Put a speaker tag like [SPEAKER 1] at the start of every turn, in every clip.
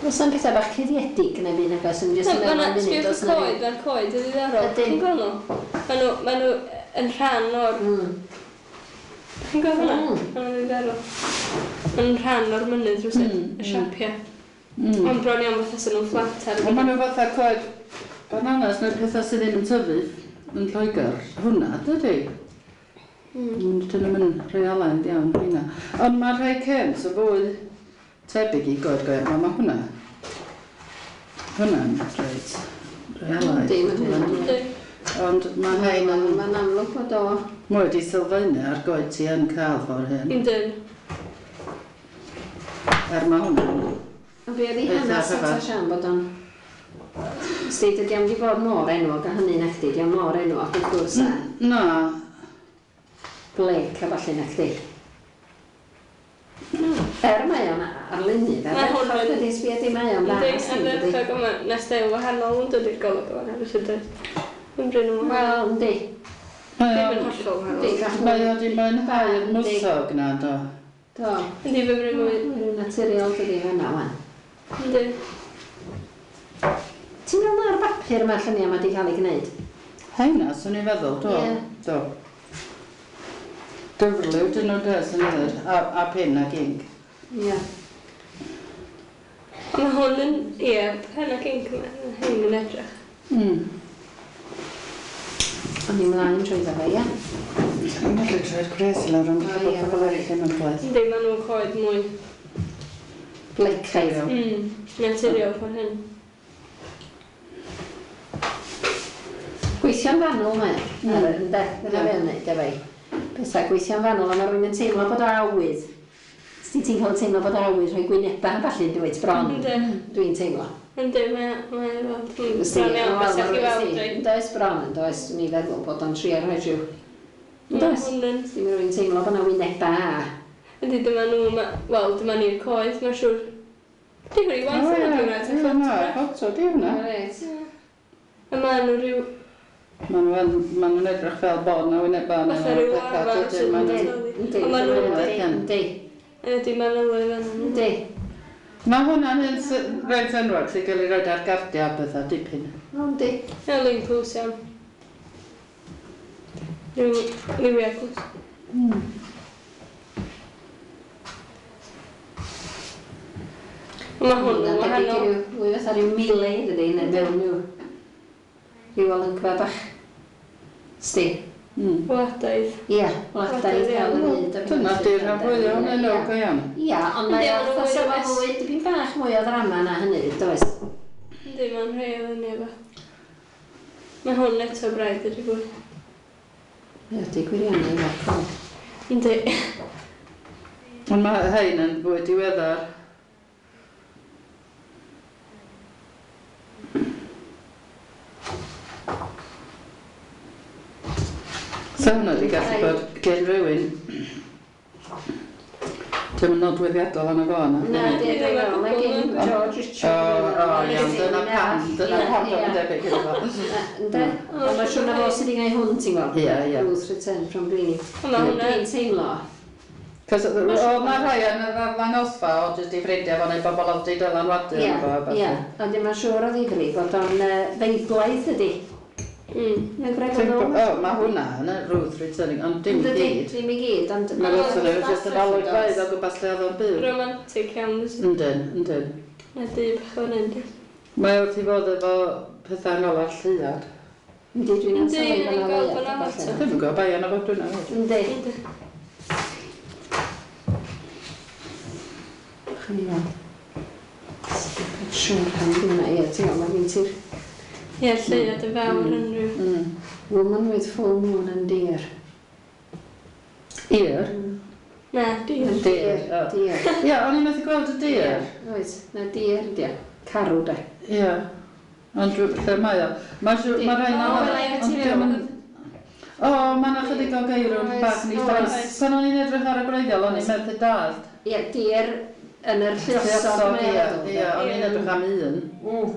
[SPEAKER 1] Os yna pethau bach cuddiedig neu byd nag oes yn jyst yn meddwl am munud os yna...
[SPEAKER 2] Mae'r coed yn ddiddorol. Chi'n gweld nhw? Maen nhw yn rhan o'r... Chi'n gweld hwnna? Maen nhw'n ddiddorol. Maen nhw'n rhan o'r mynydd rhywsyd, y siapiau. Ond bron iawn fatha sy'n nhw'n fflat ar y...
[SPEAKER 3] Maen nhw fatha coed bananas neu'r pethau sydd ddim yn tyfu yn Lloegr. Hwna, dydy? Dyn nhw'n realaidd iawn hynna. Ond mae rhai cens o fwy tebyg I goed goer, mae hwnna. Hwnna'n reit realaidd. Ond mae hyn yn...
[SPEAKER 1] Mae'n amlwg bod o...
[SPEAKER 3] Mwy wedi sylfaenu ar goed ti yn cael ffordd hyn.
[SPEAKER 2] Yndyn.
[SPEAKER 3] Mae hwnna.
[SPEAKER 1] A be oedd I hanes at o siam bod o'n... Sti, dydy am di bod mor enwog a hynny na chdi, di am mor enwog wrth gwrs a...
[SPEAKER 3] Na.
[SPEAKER 1] Blake a falle na chdi. Mae o'n arlunydd, a ddechrau ydy sbiad I mae o'n dda.
[SPEAKER 2] Yndyn, a ddechrau yma, nes dew wahanol yn dod i'r golwg o'n hynny sydd yn bryn nhw.
[SPEAKER 1] Wel, yndi.
[SPEAKER 2] Ddim yn hollol wahanol.
[SPEAKER 3] Mae o di mwynhau'r mwsog na, do.
[SPEAKER 1] Do.
[SPEAKER 2] Yndi, fe bryd mwy.
[SPEAKER 1] Rwy'n naturiol dydi hwnna, wan.
[SPEAKER 2] Yndi.
[SPEAKER 1] Ti'n meddwl na'r bapur yma'r lluniau mae wedi cael ei gwneud?
[SPEAKER 3] Heina, swn i'n feddwl, do. Do. Dyfrlyw, dyn nhw'n des yn ydyr, a pen ag ink.
[SPEAKER 1] Ie.
[SPEAKER 2] Mae hwn yn, ie, pen ag ink yma, hyn yn edrych.
[SPEAKER 1] O'n i'n mlaen trwy dda fe, ie?
[SPEAKER 3] Yn medru trwy'r gres I lawr, ond dwi'n pobl eraill yn ymwneud.
[SPEAKER 2] Yndi, maen nhw'n coed mwy.
[SPEAKER 1] Blecaidd.
[SPEAKER 2] Naturiol ffordd hyn.
[SPEAKER 1] Gweithio'n fanwl mae, ynde, dyna fe yn neud efo I. Pethau gweithio'n fanwl, ond mae rwy'n teimlo bod o awydd. Sti ti'n cael teimlo bod o awydd rhoi gwynebau falle dweud bron. Dwi'n teimlo.
[SPEAKER 2] Yndi, mae'n bron iawn beth i'ch chi weld.
[SPEAKER 1] Does bron yn does, ni feddwl bod o'n trio rhoi rhyw. Does. Dim rwy'n teimlo bod yna wynebau a...
[SPEAKER 2] Yndi, dyma nhw, wel, dyma ni'r coed, mae'n siŵr. Dwi'n gwneud waith yna, dwi'n gwneud y ffoto.
[SPEAKER 3] Ffoto, di hwnna.
[SPEAKER 2] A mae nhw rhyw...
[SPEAKER 3] Maen nhw'n edrych fel bod na wynebau na
[SPEAKER 2] fatha rhyw arfer sy'n
[SPEAKER 1] Yndi, yndi.
[SPEAKER 2] Yndi, mae'n lywydd yna.
[SPEAKER 1] Yndi.
[SPEAKER 3] Mae hwnna'n un rhaid enwog sy'n cael ei roed ar gardiau a bethau dipyn.
[SPEAKER 1] Yndi.
[SPEAKER 2] Ie, ly'n clws iawn. Rhywiau clws. Mae hwn yn wahanol.
[SPEAKER 1] Mwy fatha rhyw mileid ydy, neu mewn rhyw... Rhyw olygfa bach. Sti?
[SPEAKER 2] Wladaidd.
[SPEAKER 1] Ie, wladaidd fel yn hyd.
[SPEAKER 3] Dyna di'r rhan fwyaf o'n enwog go iawn.
[SPEAKER 1] Ie, ond mae o'n fatha fwy dipyn bach mwy o ddrama na hynny, does?
[SPEAKER 2] Yndi, mae'n rhai o hynny efo. Mae hwn eto braidd ydy fwy.
[SPEAKER 1] Ie, di gwiriannu efo coed.
[SPEAKER 2] Yndi.
[SPEAKER 3] Ond mae hein yn fwy diweddar. So hwnna wedi gallu bod gen rhywun. Dim yn nodweddiadol yn y fo yna.
[SPEAKER 1] Na, dwi'n meddwl, mae gen George Richard.
[SPEAKER 3] O, iawn, dyna pam bod yn debyg iddo fo.
[SPEAKER 1] Ynddo? Ond mae siwr na fo sydd wedi gwneud hwn, ti'n gweld?
[SPEAKER 3] Ie.
[SPEAKER 1] Ruth Return from Bleeding.
[SPEAKER 2] Dwi'n
[SPEAKER 1] teimlo.
[SPEAKER 3] Cos o mae rhai yn y ddangosfa o jyst I ffrindiau fo neu bobl oedd wedi dylanwadu yn fo.
[SPEAKER 1] Ie, ond dim yn siŵr o ddifri bod o'n feiblaeth ydi.
[SPEAKER 3] Mae hwnna yn y Ruth Returning, ond dim I gyd.
[SPEAKER 1] Dim I gyd, ond...
[SPEAKER 3] Mae Ruth yn jyst yn olygfaidd o gwmpas lle oedd o'n byw.
[SPEAKER 2] romantic iawn.
[SPEAKER 3] Yndyn.
[SPEAKER 2] Ydy, bach o'n ynddi.
[SPEAKER 3] Mae wrth I fod efo pethau yn ola'r lluad.
[SPEAKER 1] Ynddi, dwi'n
[SPEAKER 2] Yndi, ni'n gweld bod yna lot o.
[SPEAKER 3] Ddim yn gwybod bai yna fod dwi'n awd.
[SPEAKER 1] Ynddi. Chyn I weld. Siwr pan dwi'n ei, ti'n gweld, mae gen ti'r...
[SPEAKER 2] Ie, lleuad y fawr yn rhyw.
[SPEAKER 1] Woman with full moon and deer.
[SPEAKER 3] Ir?
[SPEAKER 2] Na, dir.
[SPEAKER 1] Deer.
[SPEAKER 3] Ie, o'n i'n methu gweld y dir.
[SPEAKER 1] Oes, na deer ydi o. Carw da.
[SPEAKER 3] Ie. Ond lle mae o? Mae rhaid na... O, mae yna chydig o geirwn bach ni ffans. Pan o'n i'n edrych ar y gwreiddiol, o'n i'n methu dad.
[SPEAKER 1] Ie, deer yn yr lluosog.
[SPEAKER 3] Ie, o'n i'n edrych am un.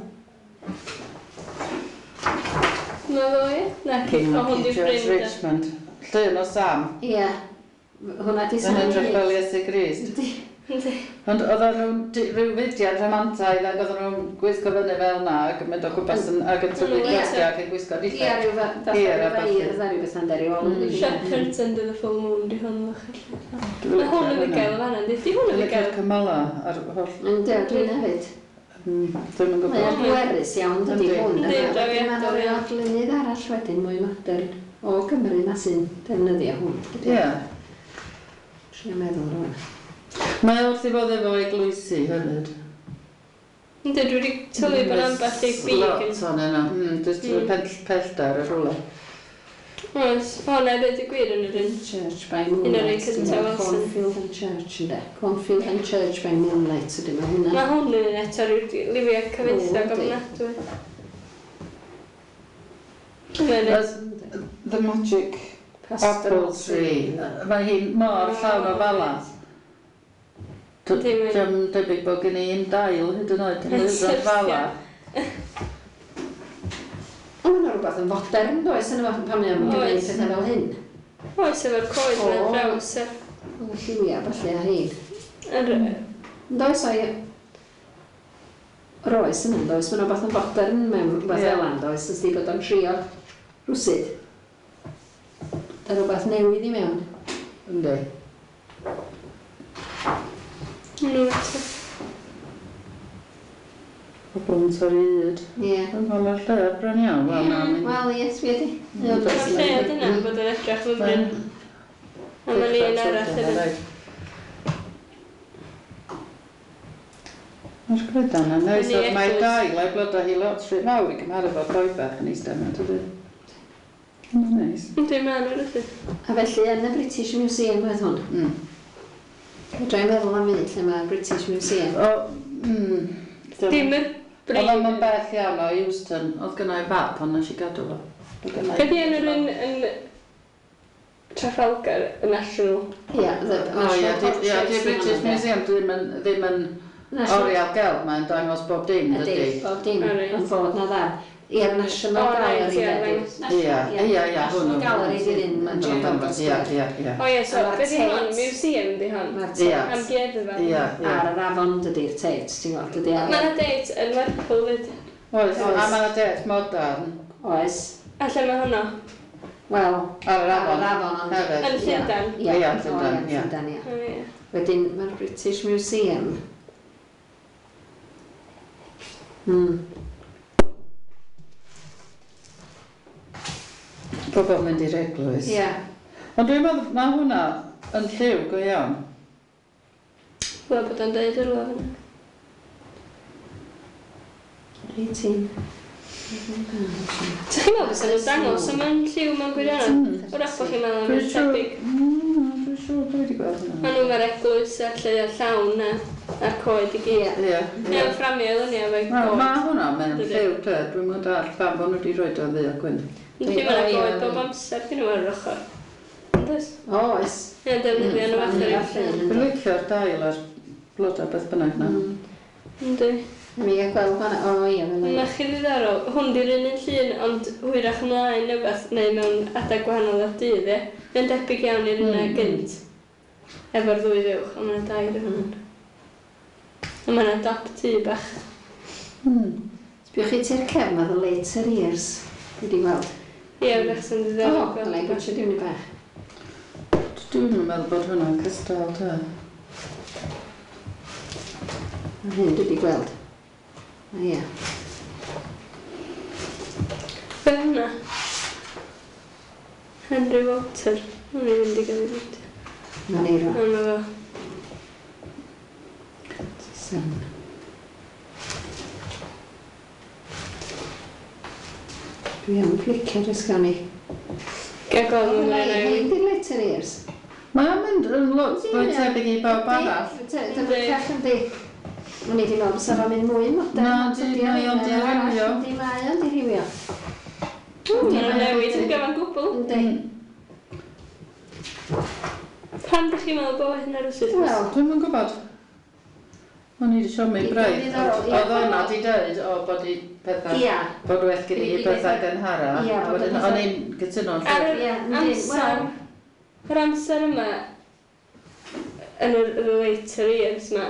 [SPEAKER 2] Na ddo i? Na, o hwn di'r
[SPEAKER 3] George
[SPEAKER 2] ffrind.
[SPEAKER 3] Richmond. Llun o Sam.
[SPEAKER 1] Ie. Hwna di
[SPEAKER 3] Yn edrych fel Iesu Grist.
[SPEAKER 2] Yndi.
[SPEAKER 3] Ond oedd nhw'n rhyw fudiad rhamantaidd ac oedd nhw'n gwisgo fyny fel yna ac yn mynd o gwmpas ac yn tyfu gwisgo ac yn gwisgo
[SPEAKER 1] Ie, rhyw fath o feir, ydda rhyw beth yn deri ôl.
[SPEAKER 2] Shepherd's End of the Full Moon di hwn. Mae hwn yn ddigael o fanna, di hwn yn ddigael?
[SPEAKER 3] Dwi'n cymala ar holl...
[SPEAKER 1] Ynddo, dwi'n hefyd.
[SPEAKER 3] Dwi'n yn gwybod.
[SPEAKER 1] Mae'n bwerus iawn, dydy hwn.
[SPEAKER 2] Yndi,
[SPEAKER 1] Mae'n rhoi adlynydd arall wedyn mwy modern o Gymru na sy'n defnyddio hwn.
[SPEAKER 3] Ie.
[SPEAKER 1] Trio meddwl rhywun.
[SPEAKER 3] Mae wrth i fod efo eglwysi hefyd.
[SPEAKER 2] Yndi, dwi wedi tylu bod ambell i big yn...
[SPEAKER 3] Lot o'n yna. Dwi'n pellter ar rhywle.
[SPEAKER 2] Oes, hwnna beth i gwir yn yr un.
[SPEAKER 1] Church by
[SPEAKER 2] Un o'r
[SPEAKER 1] Moonlight.
[SPEAKER 2] un cyntaf Wilson.
[SPEAKER 1] Cornfield and Church ynddo. Cornfield and Church by Moonlight ydy mae hwnna.
[SPEAKER 2] Mae hwn yn eto rhyw liwiau cyfeithio gofnadwy.
[SPEAKER 3] The Magic Apple Tree. Mae hi'n mor llawn o fala. Dwi'n debyg bod gen i'n dail hyd yn oed yn lyfrau fala.
[SPEAKER 1] Mae'n rhywbeth yn fodern, does, yn y pan mae'n gwneud pethau fel hyn.
[SPEAKER 2] Oes, efo'r coed mewn draws.
[SPEAKER 1] Mae'n lliwia, falle, a hyn. Does o'i... Roes yna, does, mae'n rhywbeth yn fodern mewn rhywbeth fel hyn, does, ys di bod o'n trio rwsyd. Da rhywbeth newydd i mewn.
[SPEAKER 3] Ynddi.
[SPEAKER 2] Nhw eto.
[SPEAKER 3] Pobl yn torri hyd.
[SPEAKER 1] Ie.
[SPEAKER 3] Mae'r lle bron iawn.
[SPEAKER 1] Wel, ie, sfi ydi.
[SPEAKER 2] Mae'r lle yna bod yn edrych lyfryn. A mae'n un arall yna.
[SPEAKER 3] Mae'r grydan yna neis. Mae dail a'i blodau hi lot rhy fawr i gymharu fo'r boi bach yn eistedd yma, dydy. Mae'n neis.
[SPEAKER 2] Yndi, mae'n ar ydw.
[SPEAKER 1] A felly, yn y British Museum oedd hwn. Dwi'n meddwl am hyn lle mae'r British Museum.
[SPEAKER 2] Dim yr bryd.
[SPEAKER 3] Oedd o'n bell iawn o Euston. Oedd gynnau fab, ond nes i gadw fo.
[SPEAKER 2] Ydy yn yr un yn Trafalgar, y National?
[SPEAKER 1] Ie,
[SPEAKER 3] di British Museum ddim yn oriel gelf, mae'n dangos bob dim, dydy.
[SPEAKER 1] Ydy, bob dim yn fod na dda. I'r National Gallery, dydy.
[SPEAKER 3] Ie, hwnnw.
[SPEAKER 1] Gallery di'r un mae'n Trafalgar Square.
[SPEAKER 3] Ie.
[SPEAKER 2] O ie, so beth i hwn? Museum di hwn? Am geddfa?
[SPEAKER 1] Ar yr afon dydy'r Tate, ti'n gweld, dydy ar...
[SPEAKER 2] Mae'na date yn Lerpwl fyd.
[SPEAKER 3] Oes, a mae'na det modern.
[SPEAKER 1] Oes.
[SPEAKER 2] A lle mae hwnna?
[SPEAKER 1] Wel,
[SPEAKER 3] Ar yr afon.
[SPEAKER 2] Yn Llundain?
[SPEAKER 1] Ie,
[SPEAKER 3] Llundain, ie.
[SPEAKER 1] Llundain, ie. Wedyn, mae'r British Museum.
[SPEAKER 3] Pobl mynd i'r eglwys.
[SPEAKER 1] Ie.
[SPEAKER 3] Ond dwi'n meddwl, mae hwnna yn lliw go iawn.
[SPEAKER 2] Wel, bod o'n dweud yr lof yna.
[SPEAKER 1] 18.
[SPEAKER 2] Ti'n meddwl bys nhw'n dangos yma'n lliw mewn gwirionedd? Wrach bod chi'n meddwl am y tebyg.
[SPEAKER 3] Dwi'n siŵr dwi wedi gweld hwnna.
[SPEAKER 2] Maen nhw'n mae'r eglwys a lle llawn a'r coed i gyd.
[SPEAKER 3] Ie.
[SPEAKER 2] Ie, fframio ddyn ni efo'i coed.
[SPEAKER 3] Mae hwnna mewn lliw te. Dwi'n meddwl dar pam bod nhw wedi rhoi o ddi o gwyn.
[SPEAKER 2] Dwi'n meddwl coed bob amser gen nhw ar yr ochr. Yndoes?
[SPEAKER 1] Oes.
[SPEAKER 2] Ie, defnyddio nhw allan i'r lle.
[SPEAKER 3] Dwi'n licio'r dail ar blodau beth bynnag na.
[SPEAKER 2] Ynddi.
[SPEAKER 1] Mi gael gweld hwnna, o ie.
[SPEAKER 2] Mae chi ddiddorol, hwn di'r un llun, ond hwyrach ymlaen neu beth, neu mewn adeg gwahanol o'r dydd, e. Mae'n debyg iawn i'r un gynt. Efo'r ddwy ddewch, ond mae'n dair yn hwnnw. A mae'n dop tŷ bach.
[SPEAKER 1] Sbiwch chi ti'r cefn, mae the later years. Wedi gweld.
[SPEAKER 2] Ie, wrach sy'n
[SPEAKER 1] O,
[SPEAKER 2] ddiddorol.
[SPEAKER 1] dylai gwachio diwni bach.
[SPEAKER 3] Dwi'n meddwl bod hwnna'n cystal te.
[SPEAKER 1] Mae hyn dwi wedi gweld. Ie.
[SPEAKER 2] Be hwnna? Henry Walter. Hwn i fynd i gael ei fynd.
[SPEAKER 1] Mae'n eiro.
[SPEAKER 2] Hwnnw fo.
[SPEAKER 1] Sen. Dwi am glicio rhys gael ni.
[SPEAKER 2] Gael gweld nhw'n
[SPEAKER 1] Hyn
[SPEAKER 2] mynd.
[SPEAKER 1] di'r later years.
[SPEAKER 3] Mae'n mynd yn lot fwy tebyg i bawb arall.
[SPEAKER 1] Dyma call yn di. Mae'n i di meddwl bys o'n mynd mwy modern.
[SPEAKER 3] Na, mae o'n dirywio.
[SPEAKER 1] Mae o'n dirywio.
[SPEAKER 2] Mae'n newid yn gyfan gwbl.
[SPEAKER 1] Yndi.
[SPEAKER 2] Pan ddech chi'n meddwl bod hyn ar y sydd?
[SPEAKER 1] Wel,
[SPEAKER 3] Dwi'n yn gwybod. O'n i wedi siomi braidd.
[SPEAKER 1] Diddorol, ie.
[SPEAKER 3] Oedd hwnna di dweud o bod i pethau...
[SPEAKER 1] ia.
[SPEAKER 3] Bod well gen i pethau gynhara.
[SPEAKER 1] Ie, bod y pethau-
[SPEAKER 3] O'n i'n gytuno'n
[SPEAKER 2] Ar
[SPEAKER 3] lle.
[SPEAKER 2] yr amser... Yr amser yma, yn yr later years yma,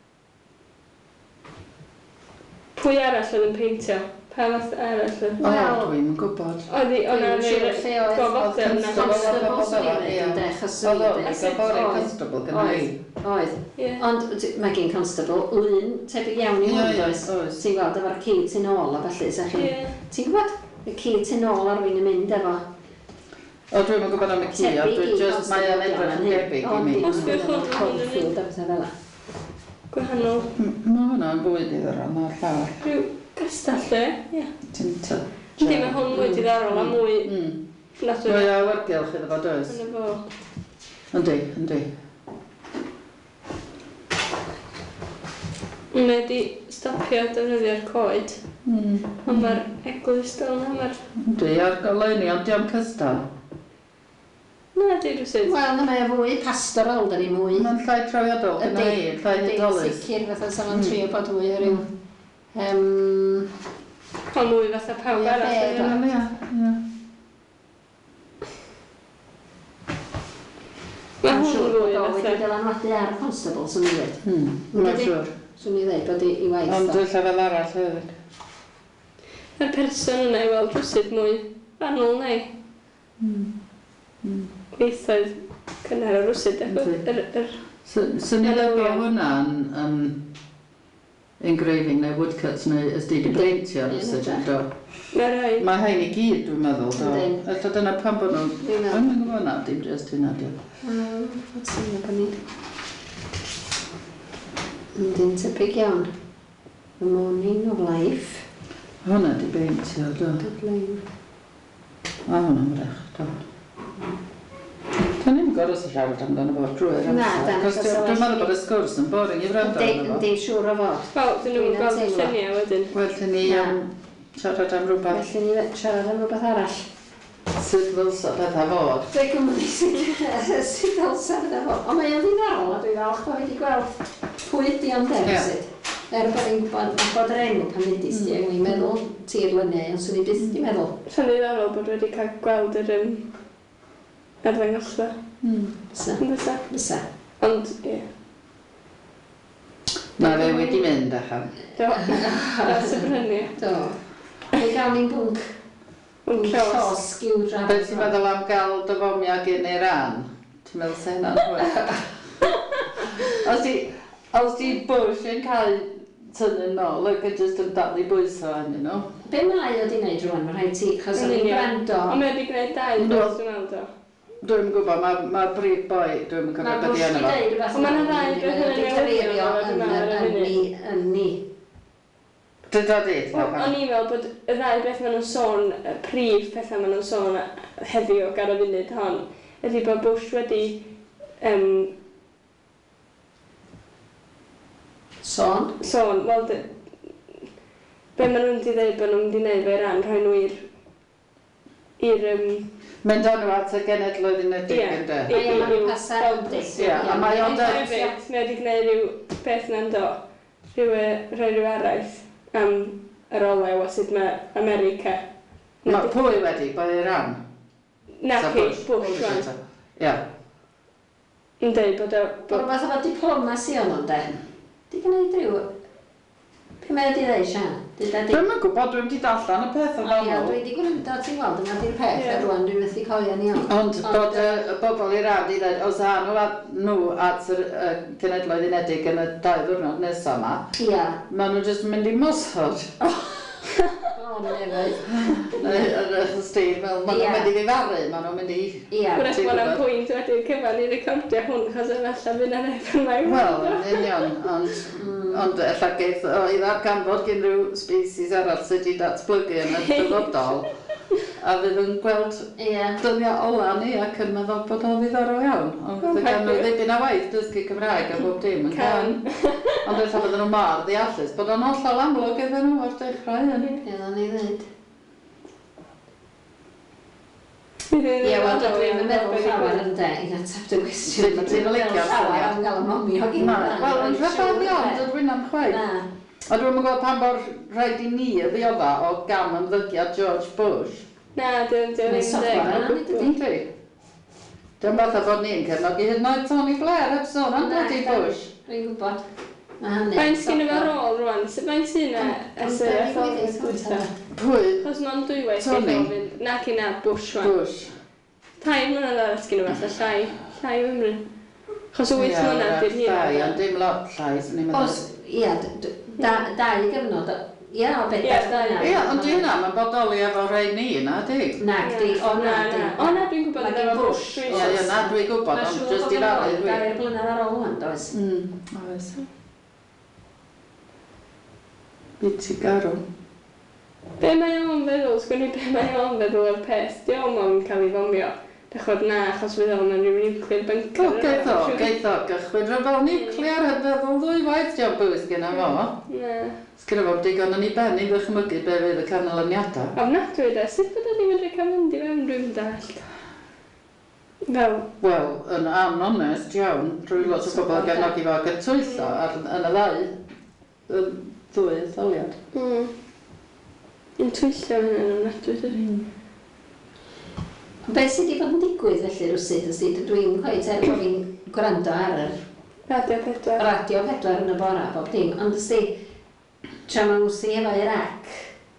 [SPEAKER 2] pwy arall oedd yn peintio? Pa fath arall oedd?
[SPEAKER 3] Wel, dwi'n gwybod.
[SPEAKER 2] Oedd o'na neud gofodau yna.
[SPEAKER 1] Constable swn i'n dweud, ynde, chos swn i'n dweud.
[SPEAKER 3] Oedd Constable gyda ni.
[SPEAKER 1] Oedd. Ond mae gen Constable lun tebyg iawn i hwn, oes? Ti'n gweld efo'r ci tu nôl a felly, sa'ch chi? Ti'n gwybod? Y ci tu nôl ar rwy'n yn mynd efo.
[SPEAKER 3] O, dwi'n gwybod am y ci, o, dwi'n just, mae yn edrych yn debyg i mi.
[SPEAKER 2] Os beth oedd
[SPEAKER 1] Cornfield a bethau fel
[SPEAKER 2] gwahanol.
[SPEAKER 3] Mae hwnna'n fwy diddorol na'r llawr.
[SPEAKER 2] Rhyw gastell lle, ie.
[SPEAKER 3] Tinta.
[SPEAKER 2] Yndi, mae hwn mwy diddorol a mwy naturiol.
[SPEAKER 3] Mwy o awyrgylch iddo fo, does?
[SPEAKER 2] Yna fo.
[SPEAKER 3] Yndi, yndi.
[SPEAKER 2] Mae wedi stopio defnyddio'r coed. Ond mae'r eglwys dal yna.
[SPEAKER 3] Yndi, ar goleuni, ond diolch cystal.
[SPEAKER 2] Na, di rwysyd.
[SPEAKER 1] Wel, na mae fwy pastoral, da ni mwy.
[SPEAKER 3] Mae'n llai trawiadol gyda ni, llai hydolus.
[SPEAKER 1] Sicr fatha sa'n fo'n trio bod mwy o ryw...
[SPEAKER 2] O mwy fatha pawb arall.
[SPEAKER 3] Ia.
[SPEAKER 2] Mae hwn fwy
[SPEAKER 1] Wedi
[SPEAKER 2] fatha.
[SPEAKER 1] dylanwadu ar y Constable, swn i'n dweud.
[SPEAKER 3] Mae'n siwr.
[SPEAKER 1] Swn i'n dweud bod i waith.
[SPEAKER 3] Ond dwi'n lle fel arall hefyd.
[SPEAKER 2] Mae'r person yna i weld rwysyd mwy fanwl neu. Weithoedd cynnar o rwysyd.
[SPEAKER 3] Swn i'n lefo hwnna yn engraving neu woodcuts neu ysdi di breintio rwysyd yn do. Mae hain i gyd dwi'n meddwl do. Ella dyna pan bod nhw'n... Dwi'n gwybod hwnna, dim just hynna di.
[SPEAKER 1] What's yn bod ni? Yndyn tebyg iawn. The Morning of Life.
[SPEAKER 3] Hwnna di breintio do. A hwnna'n wrach do. Dwi'n ni'n gorau sy'n siarad amdano fo drwy'r amser. Cos dwi'n meddwl bod y sgwrs yn boring i wrando amdano fo.
[SPEAKER 1] Yndyn siŵr o fod.
[SPEAKER 2] Wel, dyn nhw'n gweld y lluniau wedyn.
[SPEAKER 3] Wel, ni siarad am rhywbeth.
[SPEAKER 1] Felly ni siarad am rhywbeth arall.
[SPEAKER 3] Sut ddylsa bethau fod?
[SPEAKER 1] Dwi'n gwybod sut ddylsa bethau fod. Ond mae'n ddiddorol a dwi'n falch bod wedi gweld pwy ydi o'n derfyd. Bod ni'n gwybod yr enw pan mynd i sti, dwi'n meddwl tir lyniau, ond swn i byth di meddwl.
[SPEAKER 2] Rhaid i ddorol bod wedi cael gweld yr arddangosfa.
[SPEAKER 1] Bysa. Bysa.
[SPEAKER 2] Ond, ie.
[SPEAKER 3] Mae fe wedi mynd allan.
[SPEAKER 2] Do. Ras y brynu.
[SPEAKER 1] Do. Fe gael ni'n bwnc. Llos giwdra.
[SPEAKER 3] Beth ti'n meddwl am gael dyfomia gen Iran? Ti'n meddwl sy'n hynna'n hwyl? Os di Bush yn cael tynnu nôl, ac yn jyst yn dal i bwyso hynny nhw.
[SPEAKER 1] Be mae o di wneud rwan? Mae rhaid ti, chos o'n i'n gwrando.
[SPEAKER 2] Ond mae wedi gwneud dau beth dwi'n meddwl do.
[SPEAKER 3] Dwi'n gwybod, mae'r brif boi, dwi'n cofio beth i enw fo.
[SPEAKER 2] Ond mae'n ddau beth yn
[SPEAKER 1] yn ni.
[SPEAKER 3] Dyda di?
[SPEAKER 2] O'n i'n meddwl bod y ddau beth maen nhw'n sôn, y prif pethau maen nhw'n sôn heddiw ar y funud hon, ydy bod Bush wedi
[SPEAKER 1] Sôn?
[SPEAKER 2] Sôn, wel, be maen nhw'n di dweud bod nhw'n di wneud fe ran, rhoi nhw i'r
[SPEAKER 3] Mynd o'n nhw at y genedloedd unedig yn de.
[SPEAKER 1] Ie, mae'n pasar ymdys.
[SPEAKER 3] Ie, a mae o'n dweud...
[SPEAKER 2] Mae wedi gwneud rhyw beth na'n do, rhoi rhyw araith am yr olew a sut mae America.
[SPEAKER 3] Mae pwy wedi, bod Iran?
[SPEAKER 2] Na chi, Bush rwan.
[SPEAKER 3] Ie.
[SPEAKER 2] Yn dweud bod o...
[SPEAKER 1] Bod rhywbeth efo diplomasi o'n o'n de. Di gwneud rhyw... Pe mae wedi dweud, Sian?
[SPEAKER 3] Dwi'n yn gwybod, dwi'n wedi darllen y peth o'n
[SPEAKER 1] Ie, dwi wedi gwrando, ti'n gweld, yna di'r peth, a rwan dwi'n methu cofio ni o'n.
[SPEAKER 3] Ond bod y bobl Iran i ddweud, os a nhw at y cenedloedd unedig yn y 2 ddiwrnod nesaf yma, maen nhw jyst yn mynd i mosod.
[SPEAKER 1] O, nefoedd.
[SPEAKER 3] Maen nhw'n mynd i ddifaru, maen nhw'n mynd i...
[SPEAKER 2] Gwrach bod yna'n pwynt wedi'r cyfan i recordio hwn, chos efallai fydd yna neb yn mai.
[SPEAKER 3] Wel, yn union, ond efallai geith o i ddarganfod gen rhyw species arall sydd wedi datblygu yn y dyfodol, a fydd yn gweld dyddiau ola ni ac yn meddwl bod o ddiddorol iawn. Ond fydd gan nhw ddibyn a waith dysgu Cymraeg a bob dim yn can. Ond efallai bydden nhw mor ddiallus, bod o'n hollol amlwg iddyn nhw o'r dechrau hynny.
[SPEAKER 1] Ie, ni ddweud.
[SPEAKER 2] Ie,
[SPEAKER 1] wel, dwi'n meddwl llawer yn de, i ateb dy gwestiwn. Dwi'n meddwl llawer am gael y momi o gyn.
[SPEAKER 3] Wel, yn rhyfedd iawn, dydw i'n chwaith. A dwi'n meddwl pan bod rhaid i ni y ddiodda o gam ymddygiad George Bush.
[SPEAKER 2] Na, dwi'n
[SPEAKER 1] Mae'n software yna, nid ydi?
[SPEAKER 3] Dyma fatha bod ni'n cefnogi hyd yn oed Tony Blair heb sôn am Daddy Bush.
[SPEAKER 1] Dwi'n gwybod.
[SPEAKER 2] Faint sgyn efo rôl rwan? Sut faint sy'n ers y etholiad?
[SPEAKER 3] Pwy?
[SPEAKER 2] Chos mae'n dwywaith
[SPEAKER 3] Tony?
[SPEAKER 2] Nac i na Bush rwan.
[SPEAKER 3] Bush.
[SPEAKER 2] 2 mlynedd arall sgyn efo llai fymryn. Chos 8 mlynedd di'r hyn.
[SPEAKER 3] Llai, ond dim lot llai, sy'n ni'n meddwl.
[SPEAKER 1] Ia, 2 gyfnod. Ia, o bedair.
[SPEAKER 3] Ia, ond di hynna, mae'n bodoli efo rhai ni yna, di?
[SPEAKER 1] Nag, di, o na, di.
[SPEAKER 2] O na, dwi'n gwybod efo Bush.
[SPEAKER 3] Ia, na, dwi'n gwybod, ond jyst i rannu dwi.
[SPEAKER 1] 2 blynedd ar ôl hwn, does?
[SPEAKER 3] Oes. Byd ti garw.
[SPEAKER 2] Be mae o'n feddwl, sgwni be mae o'n feddwl o'r peth, di o'n o'n cael ei fomio. Dechod na, achos fydd o'n rhyw nuclear bunker.
[SPEAKER 3] Geith o gychwyn rhyfel nuclear heb feddwl ddwywaith diolch bwys gyda fo.
[SPEAKER 2] Na.
[SPEAKER 3] Sgyda fo'n digon yn ei ben i ddychmygu be fydd y canlyniadau.
[SPEAKER 2] Ofnadwy da, sut bod o'n medru cael mynd i fewn dwi'n dallt?
[SPEAKER 3] Wel, yn anonest iawn, drwy lot o bobl yn gefnogi fo ac yn twyllo yn y ddwy etholiad.
[SPEAKER 2] Yn twyllo hynny'n ofnadwy dydi.
[SPEAKER 1] Be sydd wedi bod yn digwydd felly rwsyd, dwi'n gweud bod fi'n gwrando ar yr Radio 4 yn y bora, bob dim, ond tra ma'n wsi efo Iraq,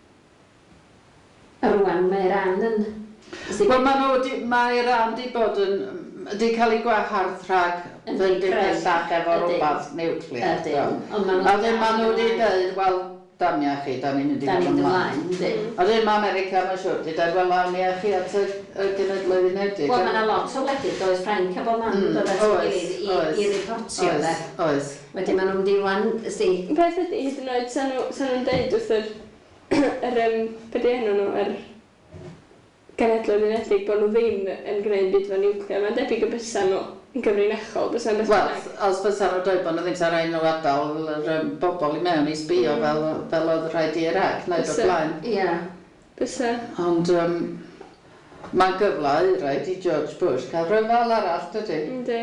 [SPEAKER 1] a rwan mae Iran yn...
[SPEAKER 3] Wel, mae Iran di bod yn... di cael ei gwahardd rhag fynd i'r pellach efo rhywbeth nuclear. A ddim maen nhw wedi dweud, wel, damia chi, da ni'n mynd i fod ymlaen. A ddim America mae'n siwr, di dweud, wel, awn ni a chi at y Genedloedd Unedig.
[SPEAKER 1] Wel, mae'n lot o wledydd, does Ffrainc a bod ma'n dod at i reportio, de.
[SPEAKER 3] Oes.
[SPEAKER 1] Wedyn maen nhw'n mynd i wan, ysdi.
[SPEAKER 2] Peth ydy, hyd yn oed, sa'n nhw'n deud wrth be di enw nhw, Genedloedd Unedig, bod nhw ddim yn gwneud byd fo nuclear. Mae'n debyg y bysa nhw yn gyfrinachol, bysa'n beth bynnag.
[SPEAKER 3] Wel, os bysa nhw'n dweud bod nhw ddim sa'n rhaid nhw adael yr bobl i mewn i sbio fel oedd rhaid i Iraq, neu o'r blaen.
[SPEAKER 1] Ia.
[SPEAKER 2] Bysa.
[SPEAKER 3] Ond mae'n gyfle i rhaid i George Bush cael rhyfel arall, dydy?
[SPEAKER 2] Yndi.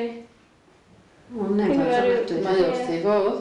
[SPEAKER 3] Mae wrth i fod.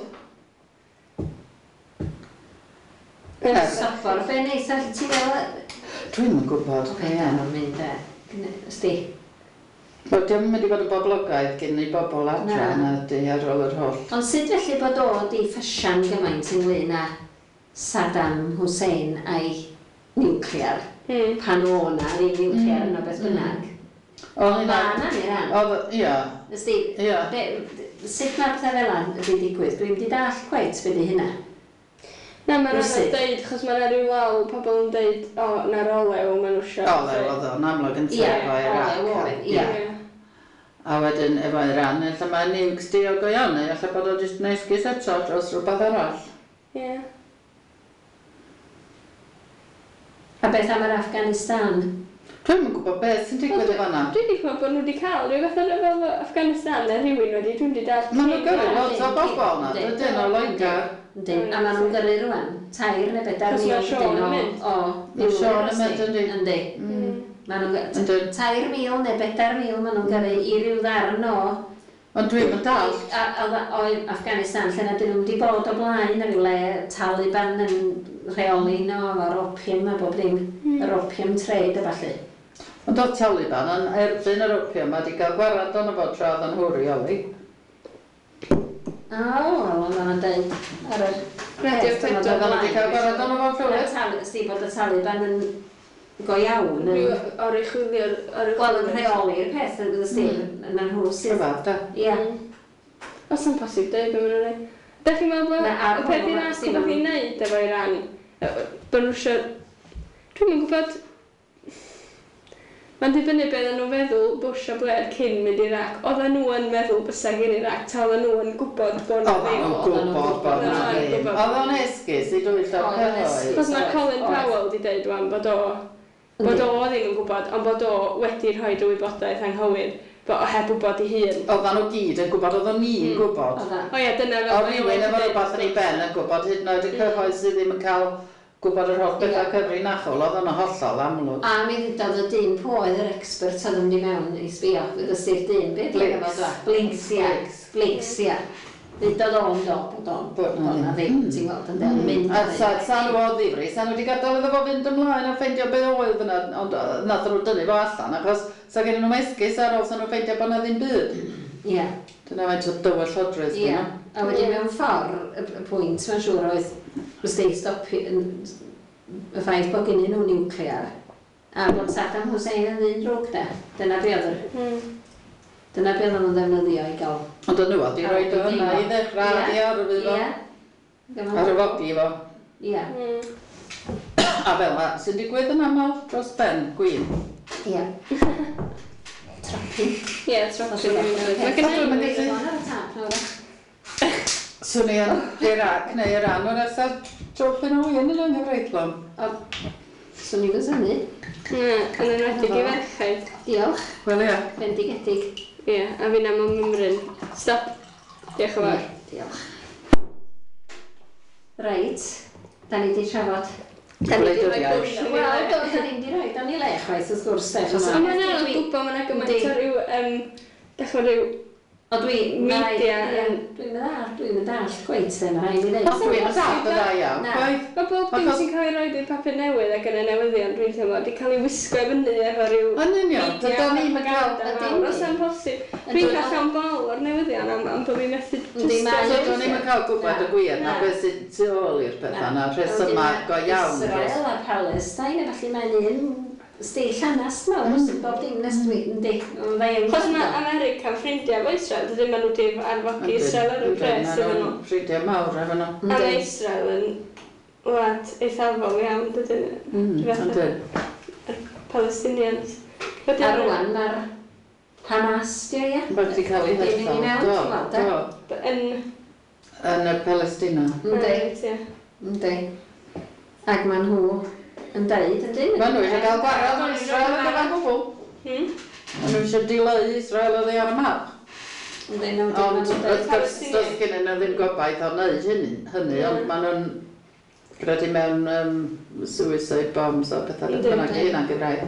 [SPEAKER 1] Sofor, be neis all ti fel...
[SPEAKER 3] Dwi'n yn gwybod.
[SPEAKER 1] Oce, da nhw'n mynd, de. Ysdi.
[SPEAKER 3] Wel, diolch yn mynd i fod y boblogaeth gen i bobl adra yna ydy ar ôl yr holl.
[SPEAKER 1] Ond sut felly bod o di ffasian gymaint ynglyn â Saddam Hussein a'i nuclear? Pan o na, ddim nuclear yno beth bynnag. Ond na Iran.
[SPEAKER 3] Ia.
[SPEAKER 1] Ysdi, sut mae'r pethau fel yna wedi digwydd? Dwi'n wedi dall cweit be di hynna.
[SPEAKER 2] Na, mae'n anodd dweud, chos mae'n rhyw law pobl yn dweud, o, na'r olew, maen nhw siarad.
[SPEAKER 3] Olew oedd o'n amlwg yn tef o Iraq.
[SPEAKER 1] Ia.
[SPEAKER 3] A wedyn efo Iran, lle mae nukes diog o iawn, neu allai bod o jyst neisgus eto dros rhywbeth arall.
[SPEAKER 2] Ie.
[SPEAKER 1] A beth am yr Afghanistan?
[SPEAKER 3] Dwi'n yn gwybod beth sy'n digwydd efo yna.
[SPEAKER 2] Dwi wedi gwybod bod nhw wedi cael rhyw fath o fel Afghanistan neu rhywun wedi, dwi'n wedi dall.
[SPEAKER 3] Maen nhw'n gyrru lot o bobl yna, dydyn o Loegr.
[SPEAKER 1] A maen nhw'n gyrru rwan, 2 neu 4 mil dydyn o...
[SPEAKER 3] Mae Sean yn mynd yndi.
[SPEAKER 1] Yndi. 2 mil neu 4 mil maen nhw'n gyrru i ryw ddarn o...
[SPEAKER 3] Ond dwi'n mynd dal.
[SPEAKER 1] O Afghanistan, lle na dyn nhw wedi bod o blaen, a ryw le Taliban yn rheoli no, o'r opium a bob dim, yr opium trade a falle.
[SPEAKER 3] Ond oedd Taliban yn erbyn yr opium a wedi cael gwarad o'n fod tra oedd yn hwrioli.
[SPEAKER 1] Wel, mae'n dweud ar yr...
[SPEAKER 2] Radio 4
[SPEAKER 3] wedi cael gwarad o'n fo'n llwyr.
[SPEAKER 1] Sti bod y Taliban yn go iawn.
[SPEAKER 2] O'r ei chwilio'r...
[SPEAKER 1] Wel, yn rheoli'r peth, yn gwybod sti, yn anhwys.
[SPEAKER 3] Rhyfedd, da.
[SPEAKER 1] Ia.
[SPEAKER 2] Os yn posib dweud beth maen nhw'n ei. Da chi'n meddwl bod y peth i'n asg bod chi'n neud efo Iran, bod nhw eisiau... Dwi'n yn gwybod... Mae'n dibynnu beth nhw'n feddwl Bush a Blair cyn mynd i Iraq. Oedden nhw yn meddwl bysau gen Iraq, ta oedden nhw yn gwybod bod nhw ddim.
[SPEAKER 3] Oedden nhw'n gwybod bod nhw ddim. Oedd o'n esgus i dwyll o'r cyhoedd.
[SPEAKER 2] Cos mae Colin Powell wedi dweud wan bod o ddim yn gwybod, ond bod o wedi rhoi rhyw wybodaeth anghywir. Bod o heb wybod ei hun.
[SPEAKER 3] Oedden nhw gyd yn gwybod, oedden ni'n gwybod.
[SPEAKER 2] O ia, dyna fel...
[SPEAKER 3] O rhywun efo rhywbeth yn ei ben yn gwybod, hyd yn oed y cyhoedd sydd ddim yn cael gwybod yr holl bethau cyfrinachol, oedd o'n hollol amlwg.
[SPEAKER 1] A mi ddudodd y dyn poedd yr expert oedd yn mynd i mewn i sbio, fydd ysdi'r dyn, beth yw'n gwybod dda? Blinks, ia. Nid oedd o'n bod o'na ddim, ti'n gweld, yn del mynd.
[SPEAKER 3] A sa nhw o ddifri, sa nhw wedi gadael iddo fo fynd ymlaen a ffeindio beth oedd yna, ond nath nhw dynnu fo allan, achos sa gen nhw esgus ar ôl sa nhw ffeindio bod yna ddim byd.
[SPEAKER 1] Ie.
[SPEAKER 3] Dyna faint o dywel llodrys.
[SPEAKER 1] Ie, a wedyn mewn ffordd, y pwynt mae'n siŵr oedd, wrth stopi, y ffaith bod gennyn nhw niwclear, a bod Saddam Hussein yn ddyn drwg da. Dyna be oedd Dyna be oedd nhw'n ddefnyddio i gael.
[SPEAKER 3] Ond nhw oedd i roed o hynna i ddechrau i arwydd fo. Ar y fogi fo.
[SPEAKER 1] Ie.
[SPEAKER 3] A fel yna, sy'n digwydd yn aml dros ben, gwyn.
[SPEAKER 1] Ie. Tropi.
[SPEAKER 2] Ie, tropi.
[SPEAKER 1] Mae gen i...
[SPEAKER 3] Swn i yn Iraq neu Iran o'r esa tropi nhw yn yng Nghyfreithlon.
[SPEAKER 1] Swn i fysynu.
[SPEAKER 2] Yn enwedig i ferchaid.
[SPEAKER 1] Diolch.
[SPEAKER 3] Wel ia.
[SPEAKER 1] Bendigedig.
[SPEAKER 2] Ie, a fi'n am ymryn. Stop. Diolch yn fawr.
[SPEAKER 1] Diolch. Reit, da ni wedi trafod.
[SPEAKER 2] Da ni wedi rhoi
[SPEAKER 1] Wel, da ni wedi rhoi, da ni le chwaith wrth gwrs.
[SPEAKER 2] Ond mae'n anodd gwybod mae'n gymaint o ryw, dechrau ryw
[SPEAKER 1] O dwi'n
[SPEAKER 2] media
[SPEAKER 1] Dwi'n dall gweith sen rhaid i ddeud.
[SPEAKER 3] Dwi'n dall y dda iawn.
[SPEAKER 2] Mae bob dim sy'n cael ei roed i'r papur newydd ac yn y newyddion dwi'n teimlo wedi cael ei wisgo i fyny efo ryw
[SPEAKER 3] Yn union, dyda ni'n cael...
[SPEAKER 2] Os am posib. Dwi'n cael llawn bol o'r newyddion am bod fi'n methu
[SPEAKER 3] Dyda ni'n cael gwybod y gwir na beth sy'n tu ôl i'r pethau na rhesymau go iawn.
[SPEAKER 1] Israel a Palestine, a falle mae'n un steill hanes mawr sy'n bob dim nes dwi'n di.
[SPEAKER 2] Chos mae America'n ffrindiau efo Israel, dydyn maen nhw wedi arfogi Israel ar y pres efo nhw.
[SPEAKER 3] Ffrindiau mawr efo nhw.
[SPEAKER 2] A mae Israel yn wlad eithafol iawn, dydyn Palestinians.
[SPEAKER 1] A rwan mae'r Hamas, di o ie?
[SPEAKER 3] Bod wedi cael ei hethol. Yn y Palestina.
[SPEAKER 1] Ynddi. Ac maen nhw yn deud, ydyn?
[SPEAKER 3] Maen nhw eisiau cael gwarad o Israel yn gyfan gwbl. Maen nhw eisiau dileu Israel o ddi ar y map. Ond does gen nhw ddim gobaith o wneud hynny, ond maen nhw'n credu mewn suicide bombs o pethau beth bynnag i hynna'n gyfraith.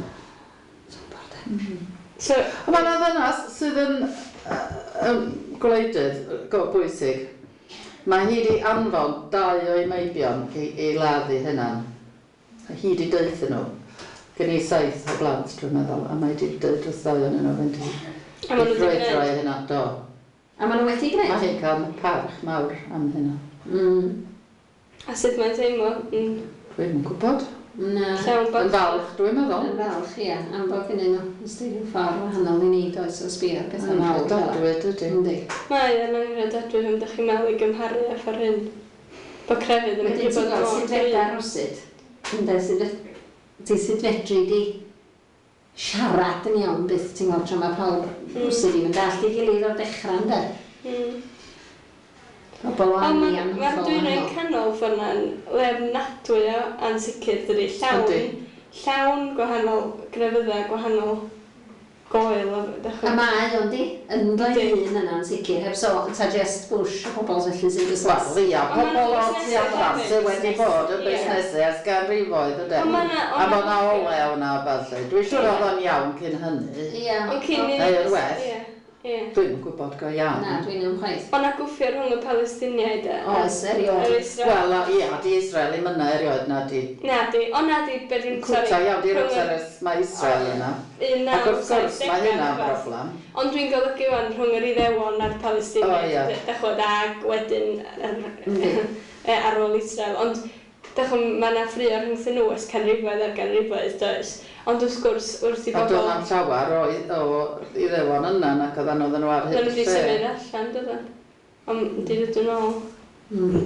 [SPEAKER 3] Mae yna ddynas sydd yn gwleidydd go bwysig. Mae hi wedi anfon 2 o'i meibion i laddu hynna'n. Hi wedi dweud nhw. Gen i 7 o blant, dwi'n meddwl, a mae wedi dweud wrth 2 o'n nhw fynd i ffroedroi hynna, do.
[SPEAKER 1] A maen nhw wedi gwneud?
[SPEAKER 3] Mae hi'n cael parch mawr am hynna.
[SPEAKER 2] A sut mae'n teimlo?
[SPEAKER 3] Dwi'n yn gwybod.
[SPEAKER 1] Na.
[SPEAKER 3] Yn falch, dwi'n meddwl.
[SPEAKER 1] Yn falch, ie. Am bod gen nhw ystod yn ffordd wahanol i ni, does o sbio pethau mawr.
[SPEAKER 3] Dadwyd ydy.
[SPEAKER 2] Mae yn angredadwy am ddech chi'n meddwl i gymharu effo'r hyn. Bod crefydd yn
[SPEAKER 1] medru bod mor sydd fedar rwsyd. Ynde, sydd fedru di siarad yn iawn byth, ti'n gweld, tra mae pawb rwsyd i fynd all i gilydd o'r dechrau, ynde? Pobl o anni am hollol.
[SPEAKER 2] Mae'r dwyrain canol ffwrna'n lefnadwy o ansicr, dydy. Llawn gwahanol grefyddau, gwahanol goel o dechrau.
[SPEAKER 1] A mae o'n di, yn dweud un yna'n sicr, heb so, ta just Bush o pobl felly sy'n busnes.
[SPEAKER 3] Wel, ia, pobl o tu allan sydd wedi bod yn busnesu as ganrifoedd, ydy. A bod na olew na falle. Dwi'n siŵr oedd o'n iawn cyn hynny.
[SPEAKER 1] Ia.
[SPEAKER 3] Neu yn well. Dwi'n gwybod go iawn.
[SPEAKER 1] Na, dwi'n ymchwaith.
[SPEAKER 2] Ond a gwffio rhwng y Palestiniaid e?
[SPEAKER 1] Oes, erioed.
[SPEAKER 3] Wel, ia, di Israel i mynna erioed na di.
[SPEAKER 2] Na di, ond na di beth yw'n sori.
[SPEAKER 3] Cwta iawn di'r amseres mae Israel yna. Ac wrth gwrs mae hynna'n broblem.
[SPEAKER 2] Ond dwi'n golygu wan rhwng yr Iddewon a'r Palestiniaid. Dechod ag wedyn ar ôl Israel. Ond dechod mae yna ffrio rhwng nhw ys canrifoedd ar ganrifoedd, does. Ond wrth gwrs wrth i bobl... A dwi'n am
[SPEAKER 3] llawar o Iddewon yna ac oedden nhw ar hyd
[SPEAKER 2] lle. Dwi'n wedi symud allan, dydyn. Ond di ddod yn ôl.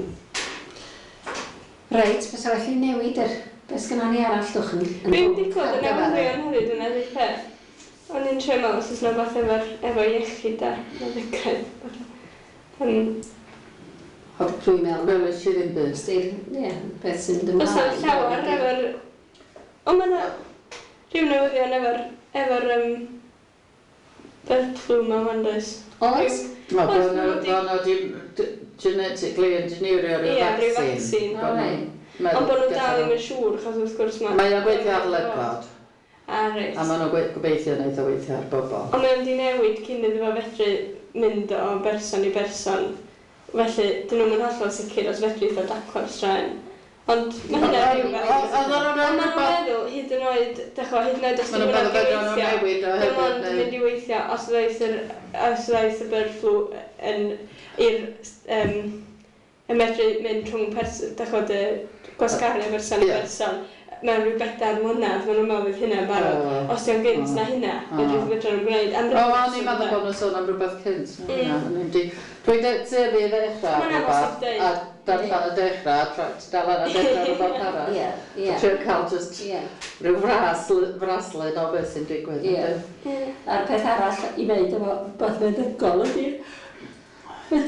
[SPEAKER 1] Reit, beth well i newid beth sgynna ni arall dwch yn...
[SPEAKER 2] Dwi'n di clod yn newyddion hefyd yn edrych peth. Ond i'n trio mewn os oes yna beth efo iechyd a meddygredd.
[SPEAKER 1] Dwi'n meddwl.
[SPEAKER 3] Gwelys i ddim byd.
[SPEAKER 1] Ie, beth sy'n dymlaen.
[SPEAKER 2] Os yna llawer efo'r... Ond mae yna rhyw newyddion efo'r bird flu mewn wandoes.
[SPEAKER 1] Oes?
[SPEAKER 3] Mae bod nhw genetically engineerio rhyw vaccine.
[SPEAKER 2] Ond bod nhw dal ddim yn siŵr, chos wrth gwrs mae...
[SPEAKER 3] Mae o'n gweithio ar ledlad.
[SPEAKER 2] A reit.
[SPEAKER 3] A maen nhw'n gobeithio wneud o weithio ar bobl.
[SPEAKER 2] Ond mae o'n di newid cyn iddo fo fedru mynd o berson i berson. Felly, dyn nhw'n mynd hollol sicr os fedri ddod acro'r straen. Ond mae hynna rhywbeth. Ond maen nhw'n meddwl, hyd yn oed, hyd yn oed os dim hwnna'n weithio, dim ond mynd i weithio os ddaeth y bird flu yn medru mynd rhwng y gwasgaru person i person. Mewn rhyw 4 mlynedd, maen nhw'n meddwl fydd hynna'n barod. Os di'n gynt na hynna, fedrwn nhw'n gwneud.
[SPEAKER 3] O'n i'n meddwl bod nhw'n sôn am rhywbeth cynt. Dwi'n teulu i ddechrau rhywbeth, a darllen y dechrau, darllen y dechrau rhywbeth arall. Trio cael just rhyw fraslen o beth sy'n digwydd.
[SPEAKER 1] A'r peth arall i wneud efo beth meddygol ydy, y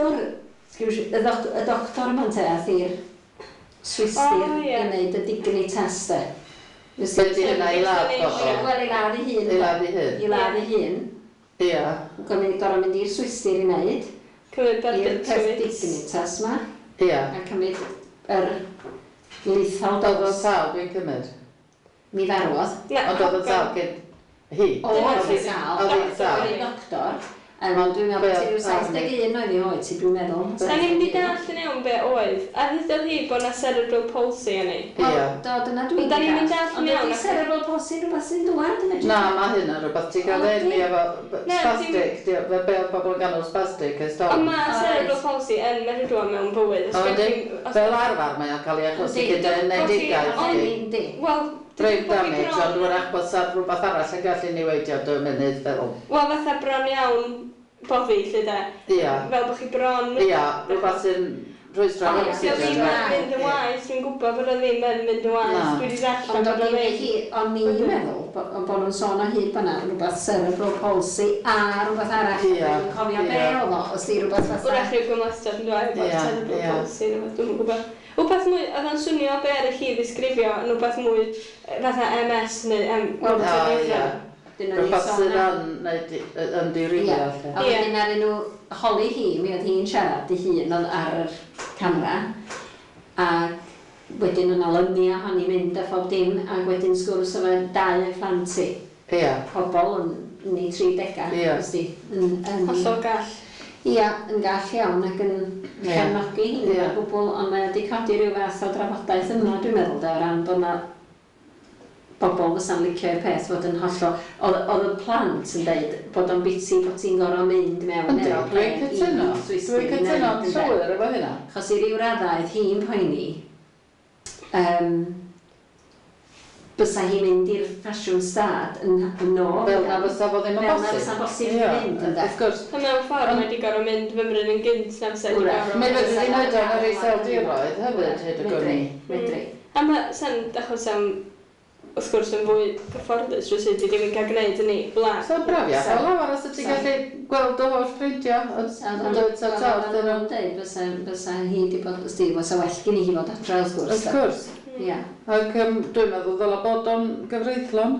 [SPEAKER 1] doctor yma'n teath i'r Swistir i wneud y digni testau.
[SPEAKER 3] Ydy hynna i ladd bobl?
[SPEAKER 1] Wel, i ladd ei hun.
[SPEAKER 3] I ladd ei hun?
[SPEAKER 1] I ladd ei hun.
[SPEAKER 3] Ia.
[SPEAKER 1] Gorau mynd i'r Swistir i wneud.
[SPEAKER 2] Cymryd
[SPEAKER 1] i'r peth digni test ma.
[SPEAKER 3] Ia.
[SPEAKER 1] A cymryd yr lethal dose.
[SPEAKER 3] Oedd o sal dwi'n cymryd?
[SPEAKER 1] Mi farwodd.
[SPEAKER 3] Ond oedd o sal gen hi?
[SPEAKER 1] Oedd o sal. Oedd o doctor. Ond dwi'n meddwl bod ti'n rhyw 71 oedd i oed, ti dwi'n meddwl.
[SPEAKER 2] Da ni'n mynd i dall yn iawn be oedd. A ddweud hi bod na cerebral palsy yn ei?
[SPEAKER 3] Ia.
[SPEAKER 1] Do, dyna dwi'n
[SPEAKER 2] Da ni'n mynd dall yn iawn.
[SPEAKER 1] Ond ydy cerebral palsy rhywbeth sy'n dŵad yn edrych?
[SPEAKER 3] Na, mae hynna rhywbeth. Ti'n cael enni efo spastic. Fe be oedd pobl yn ganol spastic ys
[SPEAKER 2] Ond mae cerebral palsy yn medru rwan mewn bywyd.
[SPEAKER 3] Fel arfer mae'n cael ei achosi gyda enedigaeth.
[SPEAKER 2] Wel,
[SPEAKER 3] Brain damage, ond wrach bod sa'r rhywbeth arall yn gallu niweidio 2 munud fel.
[SPEAKER 2] Wel, fatha bron iawn boddi, lle de?
[SPEAKER 3] Ia.
[SPEAKER 2] Fel bod chi bron...
[SPEAKER 3] Ia, rhywbeth sy'n rhwystro oxygen.
[SPEAKER 2] Ddim yn mynd yn waith, dwi'n gwybod bod o ddim yn mynd yn waith. Dwi wedi darllen bod o ddim.
[SPEAKER 1] Ond ni'n meddwl bod nhw'n sôn o hyd bod rhywbeth cerebral palsy a rhywbeth arall. Dwi'n cofio be oedd o, os di rhywbeth fatha.
[SPEAKER 2] Wrach rhyw gymlastod yn dweud bod cerebral palsy. Dwi'n gwybod. Wbeth mwy, oedd o'n swnio be ar y chi ddisgrifio, yn wbeth mwy fatha MS neu
[SPEAKER 3] rhywbeth sydd yn dirifio.
[SPEAKER 1] A wedyn ar nhw holi hi, mi oedd hi'n siarad i hun ar yr camera. A wedyn yn alymu a honni mynd a phob dim, a wedyn sgwrs efo 2 phlant i. Pobl yn ei 30au.
[SPEAKER 2] Hollol gall.
[SPEAKER 1] Ia, yn gall iawn ac yn cefnogi hi o gwbl, ond mae wedi codi rhyw fath o drafodaeth yma, dwi'n meddwl, o ran bod yna bobl fysa'n licio'r peth fod yn hollol. Oedd y plant yn dweud bod o'n biti bod ti'n gorau mynd mewn
[SPEAKER 3] aeroplan i Swistir. Dwi'n cytuno llwyr efo hynna.
[SPEAKER 1] Chos i ryw raddau hi'n poeni, bysa hi'n mynd i'r ffasiwn stad yn ôl.
[SPEAKER 3] Fel na fysa fo ddim yn bosib.
[SPEAKER 1] Fel na fysa'n bosib i fynd, ynda.
[SPEAKER 3] Wrth gwrs.
[SPEAKER 2] A mewn ffordd mae wedi gorau mynd fymryd yn gynt na fysa wedi gorau.
[SPEAKER 3] Mae wedi gwneud o'n yr iseldiroedd hefyd, hyd y gwni.
[SPEAKER 1] Medri.
[SPEAKER 2] A mae sy'n achos am, wrth gwrs, yn fwy cyfforddus, rwy'n sydd wedi mynd cael gwneud yn ei blan.
[SPEAKER 3] So'n brafiach, o lawr os ydy gallu gweld o holl ffrindio.
[SPEAKER 1] Ond nhw'n dweud fysa hi wedi bod, fysa well gen i hi fod adra, wrth gwrs.
[SPEAKER 3] Wrth gwrs. Ac dwi'n meddwl ddyla bod o'n gyfreithlon.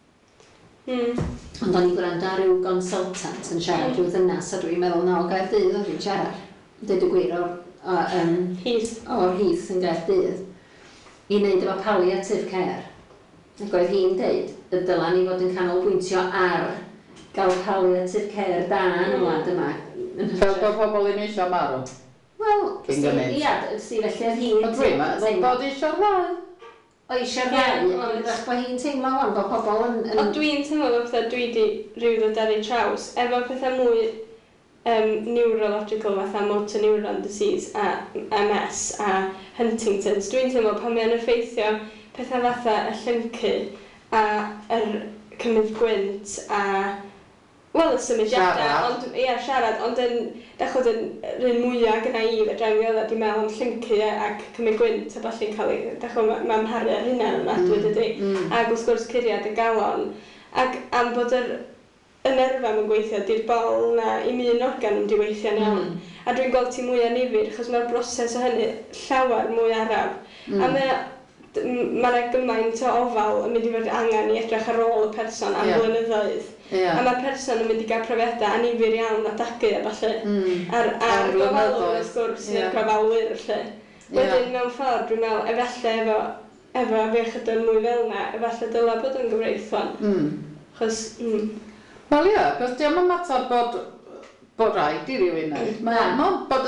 [SPEAKER 1] Ond o'n i gwrando ar ryw consultant yn siarad rhyw ddynas, a dwi'n meddwl na o Gaerdydd oedd hi'n siarad. Dweud y gwir o'r Heath yn Gaerdydd. I wneud efo palliative care. Ac oedd hi'n dweud, y dylan ni fod yn canolbwyntio ar gael palliative care da yn y wlad yma.
[SPEAKER 3] Fel bod pobl ddim eisiau marw.
[SPEAKER 1] Wel, felly oedd hi'n...
[SPEAKER 3] Ond dwi'n meddwl bod eisiau'r ddau.
[SPEAKER 1] O eisiau'r ddau, ond ydych bod hi'n teimlo wan bod pobl yn...
[SPEAKER 2] Ond dwi'n teimlo fatha dwi wedi rhyw ddod ar ei traws, efo pethau mwy neurological fatha motor neuron disease a MS a Huntington's. Dwi'n teimlo pan mae'n effeithio pethau fatha y llyncu a cymryd gwynt a... Wel, y symudiadau, ond siarad, ond dechod yn rhan mwyaf gyda i fedra mi oedd wedi meddwl am llyncu ac cymryd gwynt a balli'n cael ei... Dechod mae'n mharu ar hynna yn adwyd ydy. Ac wrth gwrs curiad y galon. Ac am bod y nerfam yn gweithio, di'r bol na i un organ yn di weithio'n iawn. A dwi'n gweld ti mwy o nifir, achos mae'r broses o hynny llawer mwy araf. A mae'r gymaint o ofal yn mynd i fod angen i edrych ar ôl y person am blynyddoedd. A mae'r person yn mynd i gael profiadau anifir iawn a dagu a falle. A'r gofalwyr wrth gwrs neu'r gofalwyr lle. Wedyn mewn ffordd dwi'n meddwl efallai efo fiechydon mwy fel yna, efallai dyla bod yn gyfreithlon. Chos... Wel
[SPEAKER 3] cos diolch yn mater bod rhaid i rywun wneud. Bod y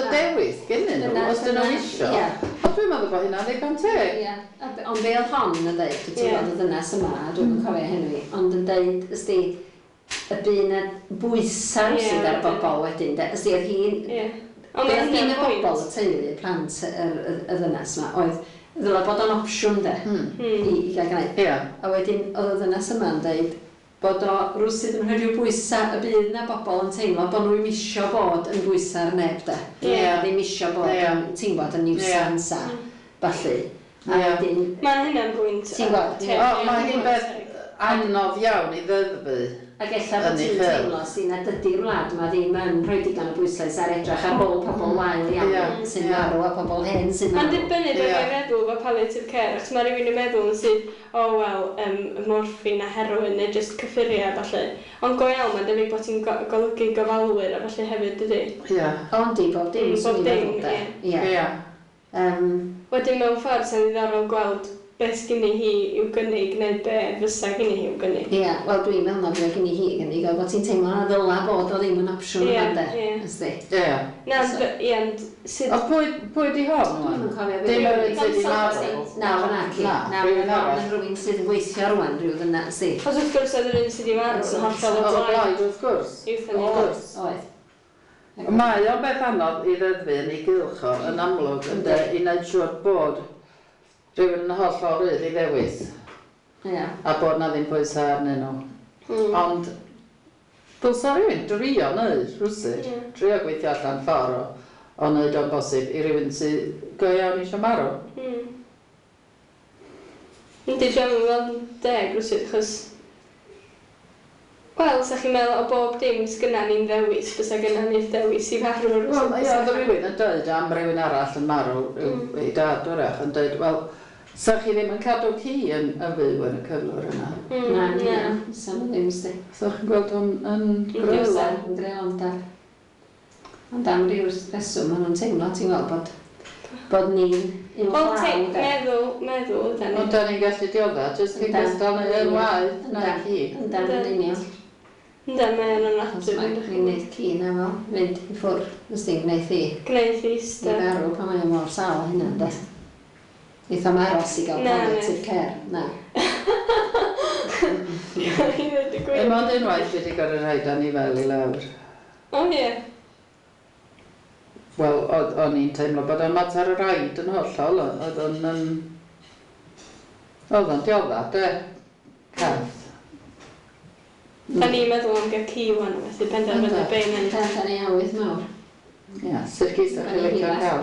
[SPEAKER 3] dewis gennyn nhw, os dyn nhw isio. Ond dwi'n meddwl bod hynna'n ddigon teg.
[SPEAKER 1] Ond fe oedd hon yn dweud, ti'n gweld y ddynes yma, dwi'n cofio henwi, ond yn dweud, ysdi, y byn y bwysar sydd ar bobl wedyn, ysdi, oedd hi'n... Beth gyn y bobl, y teulu, plant y ddynes yma, oedd ddylai bod o'n opsiwn de, i gael gwneud. A wedyn, oedd y ddynes yma yn dweud, bod o rwsyd yn rhoi bwysau, y bydd yna bobl yn teimlo bod nhw'n isio bod yn bwysau'r neb de. Ddim isio bod yn, ti'n gwybod, yn niwsans a ballu.
[SPEAKER 2] Mae hynna'n bwynt.
[SPEAKER 1] Ti'n gwybod?
[SPEAKER 3] Mae hyn beth anodd iawn i ddeddfu.
[SPEAKER 1] Ac ella bod ti'n teimlo sy'n nad ydy'r wlad yma ddim yn rhoi digon o bwyslais ar edrych ar ôl pobl wael iawn sy'n marw a pobl hen sy'n marw.
[SPEAKER 2] Mae'n dibynnu beth mae'n meddwl fo palliative care, achos mae rhywun yn meddwl sydd, morffin a heroin neu jyst cyffuria a falle. Ond go iawn, mae'n debyg bod ti'n golygu gofalwyr a falle hefyd ydy.
[SPEAKER 1] Ond i bob dim sy'n meddwl da.
[SPEAKER 2] Wedyn mewn ffordd sy'n ddiddorol gweld beth sgynnu hi i'w gynnig neu be fysa gynnu hi i'w gynnig.
[SPEAKER 1] Wel dwi'n meddwl na beth gynnu hi gynnig, o bod ti'n teimlo na ddyla bod o ddim yn opsiwn yma de, ysdi.
[SPEAKER 2] Na,
[SPEAKER 3] pwy di hon?
[SPEAKER 1] Dwi'n cofio
[SPEAKER 3] Dim yr un sydd i marw.
[SPEAKER 1] Na, rhywun sydd yn gweithio rwan, rhyw ddyna, ysdi.
[SPEAKER 2] Os wrth gwrs oedd yr un sydd i marw yn hollol o blaid.
[SPEAKER 3] Wrth gwrs.
[SPEAKER 1] Oedd.
[SPEAKER 3] Mae o beth anodd i ddeddfu yn ei gylch o, yn amlwg, i wneud siŵr bod rhywun yn hollol rydd i ddewis. A bod na ddim pwysau arnyn nhw. Ond, dylsa rhywun drio wneud rhywsyd. Drio gweithio allan ffordd o wneud o'n bosib i rhywun sydd go iawn eisiau marw.
[SPEAKER 2] Yndi, dwi'n meddwl deg rhywsyd, chos... Wel, sa chi'n meddwl o bob dim sgynna ni'n ddewis, bysa gynna ni'n ddewis i farw rhywsyd.
[SPEAKER 3] Wel, oedd rhywun yn dweud am rhywun arall yn marw, ei dad wrach, yn dweud, wel, sa chi ddim yn cadw ci yn fyw yn y cyflwr yna.
[SPEAKER 1] Na, sam ddim ysdi.
[SPEAKER 3] Sa chi'n gweld hwn yn grelon?
[SPEAKER 1] Yn grelon, da. Ond am ryw reswm, maen nhw'n teimlo, ti'n gweld bod ni'n un
[SPEAKER 2] llaw, meddwl, da ni.
[SPEAKER 3] Ond da ni'n gallu diodda, jyst i gystal neu yn waith, na ci.
[SPEAKER 1] Yndan, yn union.
[SPEAKER 2] Yndan, mae'n yn
[SPEAKER 1] Os mae'n gwneud ci na fo, fynd i ffwrdd, ysdi, gwneud thi.
[SPEAKER 2] Gwneud thi, sta.
[SPEAKER 1] I farw pan mae'n mor sal hynna, de. Neith am aros i gael palliative care, na.
[SPEAKER 3] Ond unwaith wedi gorau rhaid â ni fel i lawr.
[SPEAKER 2] O, ie.
[SPEAKER 3] Wel, o'n i'n teimlo bod o'n mater o raid yn hollol, oedd o'n diodda, de. Cath.
[SPEAKER 2] Da ni'n meddwl am gael ci wan, felly penderfynu bein yn...
[SPEAKER 1] Da ni awydd mawr.
[SPEAKER 3] Sut gysach chi licio cael?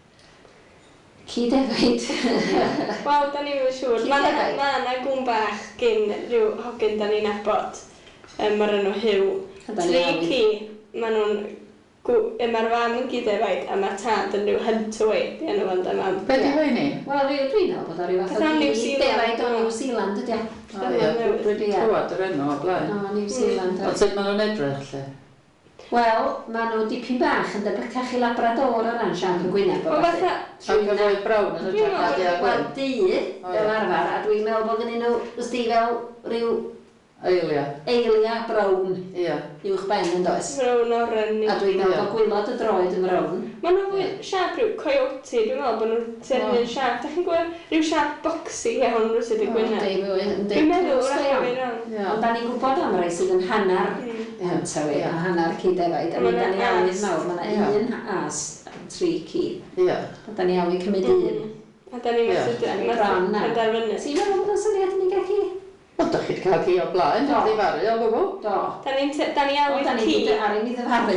[SPEAKER 1] Ci defaid.
[SPEAKER 2] Wel, da ni'n siŵr. Mae yna gwn bach gyn rhyw hogyn da ni'n abod. Mae'r enw Hyw. 3 ci, maen nhw'n... Mae'r fam yn gyd-efaid a mae tad yn rhyw Huntaway, di enw fan da mam.
[SPEAKER 3] Be di hwyni?
[SPEAKER 1] Wel, dwi'n meddwl bod o rhyw fath o gyd-efaid o New Zealand, ydy o.
[SPEAKER 3] O ie, wedi clywed yr enw o blaen.
[SPEAKER 1] O, New Zealand.
[SPEAKER 3] Ond sut maen nhw'n edrych, lle?
[SPEAKER 1] Wel, maen nhw dipyn bach yn debygach i Labrador o ran siarad yn Gwynedd.
[SPEAKER 2] O, fatha...
[SPEAKER 3] Ac yn rhoi brawn yn y jacket a
[SPEAKER 1] Wel, dydd, fel arfer, a dwi'n meddwl bod gennyn nhw, ysdi fel rhyw... Eilia brown. Uwch ben yn does.
[SPEAKER 2] Brown oren.
[SPEAKER 1] A dwi'n meddwl bod gwylod y droed yn brown.
[SPEAKER 2] Maen nhw fwy siarp rhyw coyote, dwi'n meddwl bod nhw'n terfyn siarp. Da chi'n gweld rhyw siarp boxy iawn rhyw sydd i Gwynedd? Dwi'n meddwl wrach iawn.
[SPEAKER 1] Ond da ni'n gwybod am rai sydd yn hannar Huntaway a hannar ci-defaid. A da ni awydd mawr, mae yna un as, 3 ci. A da ni awydd cymryd un.
[SPEAKER 2] A da ni'n meddwl
[SPEAKER 1] Ti'n meddwl bod yn syniad ni gael ci?
[SPEAKER 3] Wel, da chi'n cael ci o blaen, da chi'n faru o gwbl.
[SPEAKER 2] Do. Da ni awydd ci.
[SPEAKER 1] Da ni'n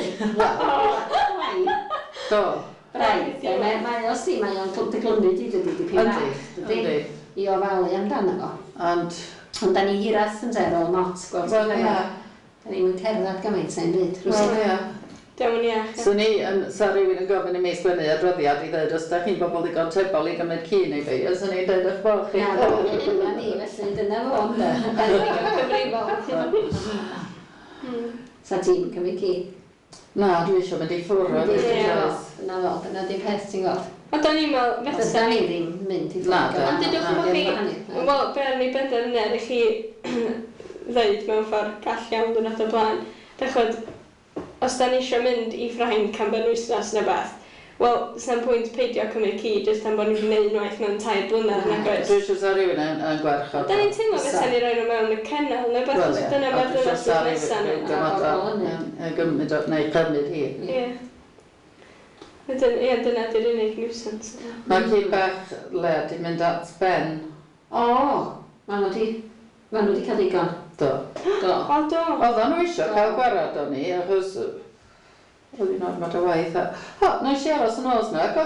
[SPEAKER 1] ddifaru.
[SPEAKER 3] Do.
[SPEAKER 1] Braidd, mae os di, mae o'n deglynu di dipyn bach.
[SPEAKER 3] Yndi.
[SPEAKER 1] I ofalu amdano fo.
[SPEAKER 3] Ond
[SPEAKER 1] da ni hiraeth yn zero, not.
[SPEAKER 3] Wel, ia.
[SPEAKER 1] Da ni'n cerdded gymaint sa'n byd.
[SPEAKER 3] Wel, ia.
[SPEAKER 2] Diolch yn iach.
[SPEAKER 3] Sa rhywun yn gofyn i mi sgwennu adroddiad i ddweud os da chi'n bobl digon tebol i gymryd ci neu fi, os ni'n dweud eich bod chi.
[SPEAKER 1] Na, dyna ni, felly dyna fo, ynda.
[SPEAKER 2] Digon cyfrifol.
[SPEAKER 1] Sa ti'n cymryd ci?
[SPEAKER 3] Na, dwi eisiau mynd i ffwrdd.
[SPEAKER 1] Dyna fo, dyna di peth ti'n gweld.
[SPEAKER 2] Ond da ni'n meddwl,
[SPEAKER 1] fes da ni ddim mynd i ddweud.
[SPEAKER 2] Ond dydwch yn chi, wel, be ar ni bender yna, ydych chi ddweud mewn ffordd gall iawn dwrnod o blaen. Dechod, os da ni eisiau mynd i Ffrainc am ben wythnos neu beth, wel, sy'n pwynt peidio cymryd ci, jyst am bod ni wedi gwneud unwaith mewn 2 blynedd nag oes.
[SPEAKER 3] Dwi eisiau sa rhywun yn gwarchod.
[SPEAKER 2] Da ni'n teimlo beth ni roi nhw mewn y kennel neu beth, dyna mae'r dynas sydd nesaf
[SPEAKER 3] neu cymryd hi.
[SPEAKER 2] Ie. Dyna di'r unig nuisance.
[SPEAKER 3] Mae ci bach le di mynd at Ben.
[SPEAKER 1] O, maen nhw wedi cael digon.
[SPEAKER 3] Do.
[SPEAKER 2] O, do.
[SPEAKER 3] Oedden nhw eisiau cael gwarad o ni, achos oedd hi'n ormod o waith. Nes i aros yn os na,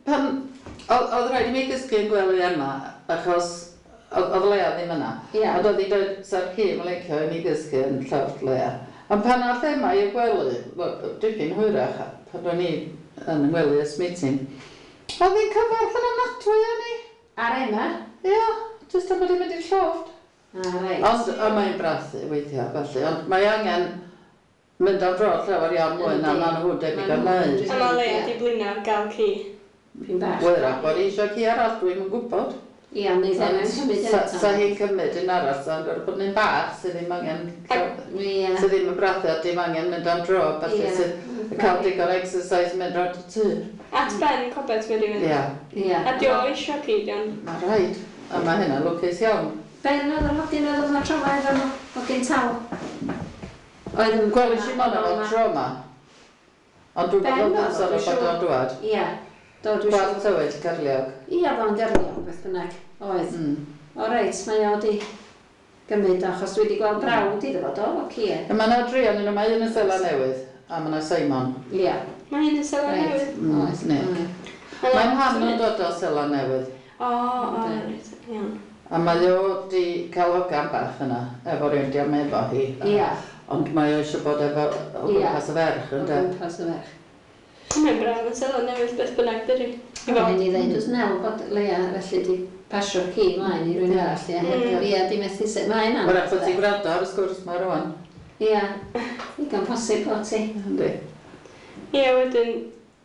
[SPEAKER 3] oedd rhaid i mi gysgu yn gwely yma, achos oedd Lea ddim yna. Ond oedd hi dweud, sa'r ci yn leicio i mi gysgu yn llawr Lea. Ond pan ar thema i'r gwely, dipyn hwyrach, pan o'n i yn gwely ys meeting, oedd hi'n cyfarth yn anadwy a ni.
[SPEAKER 1] Ar Emma?
[SPEAKER 3] Ia, jyst am bod hi'n mynd i'r llofft. Ond mae'n brathu weithio, felly. Ond mae angen mynd am dro llawer iawn mwy na maen nhw'n debyg am wneud.
[SPEAKER 2] A mae Lea di blino gael ci.
[SPEAKER 3] Wyrach, bod hi eisiau ci arall, dwi'n gwybod.
[SPEAKER 1] Ia, neu ddim yn cymryd eto.
[SPEAKER 3] Sa hi'n cymryd yn arall, sa'n gwrdd bod ni'n bach sydd ddim angen... Sydd ddim yn brathu a ddim angen mynd am dro, felly sydd cael digon exercise mynd rhaid y tŷ.
[SPEAKER 2] At Ben Cobet wedi mynd.
[SPEAKER 3] Ia.
[SPEAKER 2] A dio eisiau ci, dion?
[SPEAKER 3] Mae rhaid, a mae hynna lwcus iawn.
[SPEAKER 1] Ben oedd yn hodyn oedd yma trauma efo nhw, o gen taw.
[SPEAKER 3] Gwelish i mona fel trauma. Ond dwi'n gwybod yn sôn o bod o'n dwad.
[SPEAKER 1] Ia.
[SPEAKER 3] Gwaith tywyll, garliog.
[SPEAKER 1] Ia, fo'n garliog, beth bynnag. Oedd. O reit, mae o di gymryd achos dwi wedi gweld brawd iddo fod o cie.
[SPEAKER 3] Mae yna drion yn yma un y Sela Newydd, a mae yna Simon.
[SPEAKER 1] Ia.
[SPEAKER 2] Mae un y Sela Newydd?
[SPEAKER 3] Oes, Nick. Mae'n ham yn dod o Sela Newydd.
[SPEAKER 2] O, reit, iawn.
[SPEAKER 3] A mae o wedi cael ogan bach yna, efo rhywun di am efo hi.
[SPEAKER 1] Ia.
[SPEAKER 3] Ond mae o eisiau bod efo o gwmpas y ferch, ynddo?
[SPEAKER 1] O gwmpas y ferch.
[SPEAKER 2] Mae'n braf yn Sela Newydd beth bynnag dyri.
[SPEAKER 1] Mae'n i ddeud, wrth nel bod Lea felly di pasio'r ci mlaen i rwy'n arall, ia. Ia, di methu sut mae yna.
[SPEAKER 3] Mae'n bod ti'n gwrando ar y sgwrs mae rwan.
[SPEAKER 1] Ia, digon posib o ti.
[SPEAKER 3] Yndi.
[SPEAKER 2] Ie, wedyn,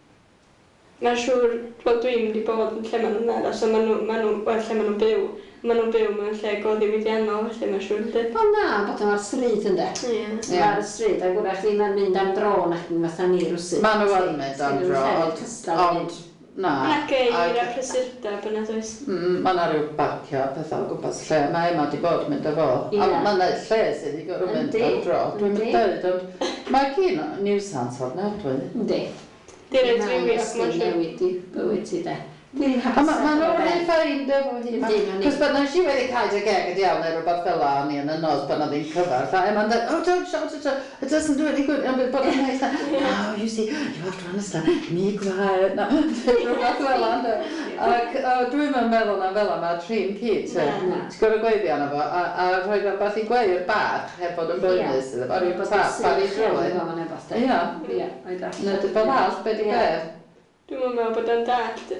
[SPEAKER 2] mae'n siŵr, wel dwi'n wedi bod yn lle maen nhw'n aros, o lle maen nhw'n byw. Maen nhw'n byw mewn lle goddi wydiannol, felly mae'n siŵr ydy.
[SPEAKER 1] O na, bod o'n ar stryd ynddo. Ie. Ar y stryd, a gwrach ddim yn mynd am dro na chi'n fatha ni rwsyd.
[SPEAKER 3] Maen nhw yn mynd am dro, ond na.
[SPEAKER 2] Mae'n geir a prysurdeb yna, does?
[SPEAKER 3] Mae'n ar ryw barcio a pethau o gwmpas lle. Mae Emma di bod mynd efo. A mae'n neud lle sydd wedi gorfod mynd am dro. Dwi'n mynd dweud, ond mae gyn niwsans o'r nadwy.
[SPEAKER 1] Yndi.
[SPEAKER 2] Di'n rhaid rhywio,
[SPEAKER 1] mae'n newid i bywyd ti de.
[SPEAKER 3] A mae'n rhaid ffeind efo hi. Cos bod na si wedi cael y geged iawn neu rhywbeth fel la ni yn y nos pan oedd hi'n cyfarth. A Emma'n dweud, oh, don't shout at her, it doesn't do any good. Ond bod yn neud, no, you see, you have to understand, me quiet. No, rhywbeth fel la. Ac dwi'n meddwl na fel yma trin cyd. Ti'n gwrdd gweiddi anna fo, a rhoi rhywbeth i gweir bach, heb bod yn boenus. A rhywbeth tap ar ei drwy. Ia, nid y fel all, beth i beth.
[SPEAKER 2] Dwi'n meddwl bod o'n dad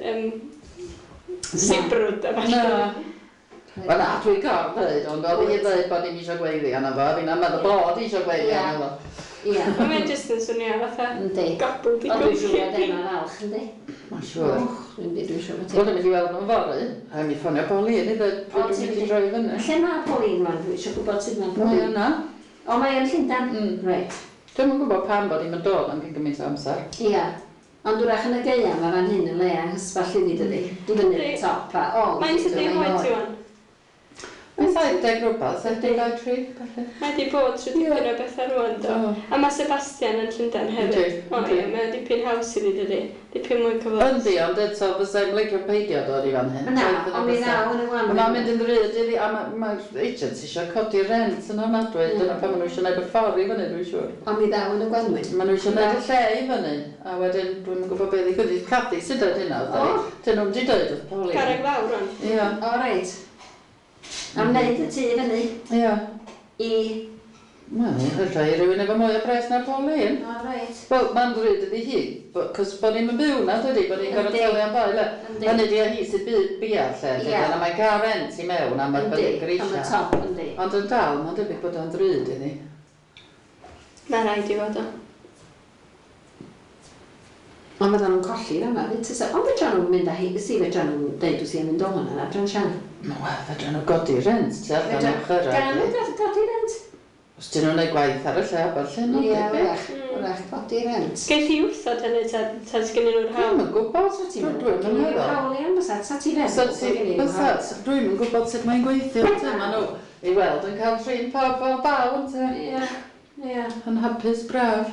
[SPEAKER 2] sibrwd a falle.
[SPEAKER 3] Wel na, dwi'n gorf dweud, ond oedd hi'n dweud bod ni'n eisiau gweiddi anna fo, fi'n meddwl bod eisiau gweiddi anna fo.
[SPEAKER 1] Ia.
[SPEAKER 2] Mae'n jyst yn swnio fatha gobl di
[SPEAKER 1] Ond dwi'n siŵr bod Emma'n falch, yndi?
[SPEAKER 3] Mae'n siŵr.
[SPEAKER 1] Dwi'n siŵr bod
[SPEAKER 3] Wel, dwi'n mynd i weld nhw'n fory, a mi ffonio Pauline i ddweud pryd dwi'n mynd i droi fyny.
[SPEAKER 1] Lle mae Pauline man? Dwi'n eisiau gwybod sydd mae'n
[SPEAKER 3] Pauline. Mae yna.
[SPEAKER 1] O, mae yn Llundain? Reit.
[SPEAKER 3] Dwi'n mynd gwybod pam bod hi'n mynd dod am gymaint o amser.
[SPEAKER 1] Ia. Ond wrach yn y geia, mae fan hyn yn le ang hysball iddi dydi. Dwi'n fyny'r top a o.
[SPEAKER 2] Mae'n sydd ddim oed ti wan?
[SPEAKER 3] Mae'n 70 rhywbeth, 73, falle.
[SPEAKER 2] Mae di bod trwy dipyn o bethau rwan, do. A mae Sebastian yn Llundain hefyd. O ie, mae dipyn haws iddi dydi. Dipyn mwy cyfod.
[SPEAKER 3] Yndi, ond eto fyddai'n licio peidio dod i fan hyn.
[SPEAKER 1] Na, ond mi ddaw yn y wan.
[SPEAKER 3] Mae'n mynd yn ddryd iddi, a mae'r agents eisiau codi rent yn ofnadwy. Dyna pan maen nhw eisiau gwneud y ffordd i fyny, dwi'n siŵr.
[SPEAKER 1] Ond mi ddaw yn y gwanwyn.
[SPEAKER 3] Maen nhw eisiau gwneud y lle i fyny. A wedyn, dwi'n gwybod beth i gwyddi. Cadi, sydd dweud hynna? Dyn nhw'n di dweud wrth Pauline.
[SPEAKER 2] Carreg fawr rwan.
[SPEAKER 3] Ia.
[SPEAKER 1] O, reit. Am wneud y tŷ fyny.
[SPEAKER 3] Ia.
[SPEAKER 1] I...
[SPEAKER 3] Wel, rhai rhywun efo mwy o bres na'r Pauline.
[SPEAKER 1] O, reit.
[SPEAKER 3] Wel, mae'n rhaid ydi hi, cos bod ni'n byw na, dydi, bod ni'n gorfod talu am bai, le. Hynny di a hi sydd biar lle, dyna mae'n cael rent i mewn am yr bydd grisia.
[SPEAKER 1] Am y top, yndi.
[SPEAKER 3] Ond yn dal, mae'n debyg bod o'n drud iddi.
[SPEAKER 2] Mae'n rhaid i fod o.
[SPEAKER 1] Ond fydden nhw'n colli yma, ond fydden nhw'n mynd â hi, si fydden nhw'n deud wrth i'n mynd o hwnna, dran sian.
[SPEAKER 3] Wel, fedra nhw godi rent, ti ar gan ochr.
[SPEAKER 1] Gan nhw'n godi rent?
[SPEAKER 3] Os dyn nhw'n gwneud gwaith ar y lle abel lle nhw,
[SPEAKER 1] Ie,
[SPEAKER 3] debyg.
[SPEAKER 1] wrach bodi rent.
[SPEAKER 2] Geith i wrthod hynny ta sgynny nhw'r hawl?
[SPEAKER 3] Dwi'm yn gwybod, dwi'm yn meddwl.
[SPEAKER 1] Hawl iawn bysa, ta ti feddwl?
[SPEAKER 3] Dwi'm yn gwybod sut mae'n gweithio, ma nhw i weld yn cael trin pawb fel baw,
[SPEAKER 1] Ie, ie.
[SPEAKER 3] yn hapus braf.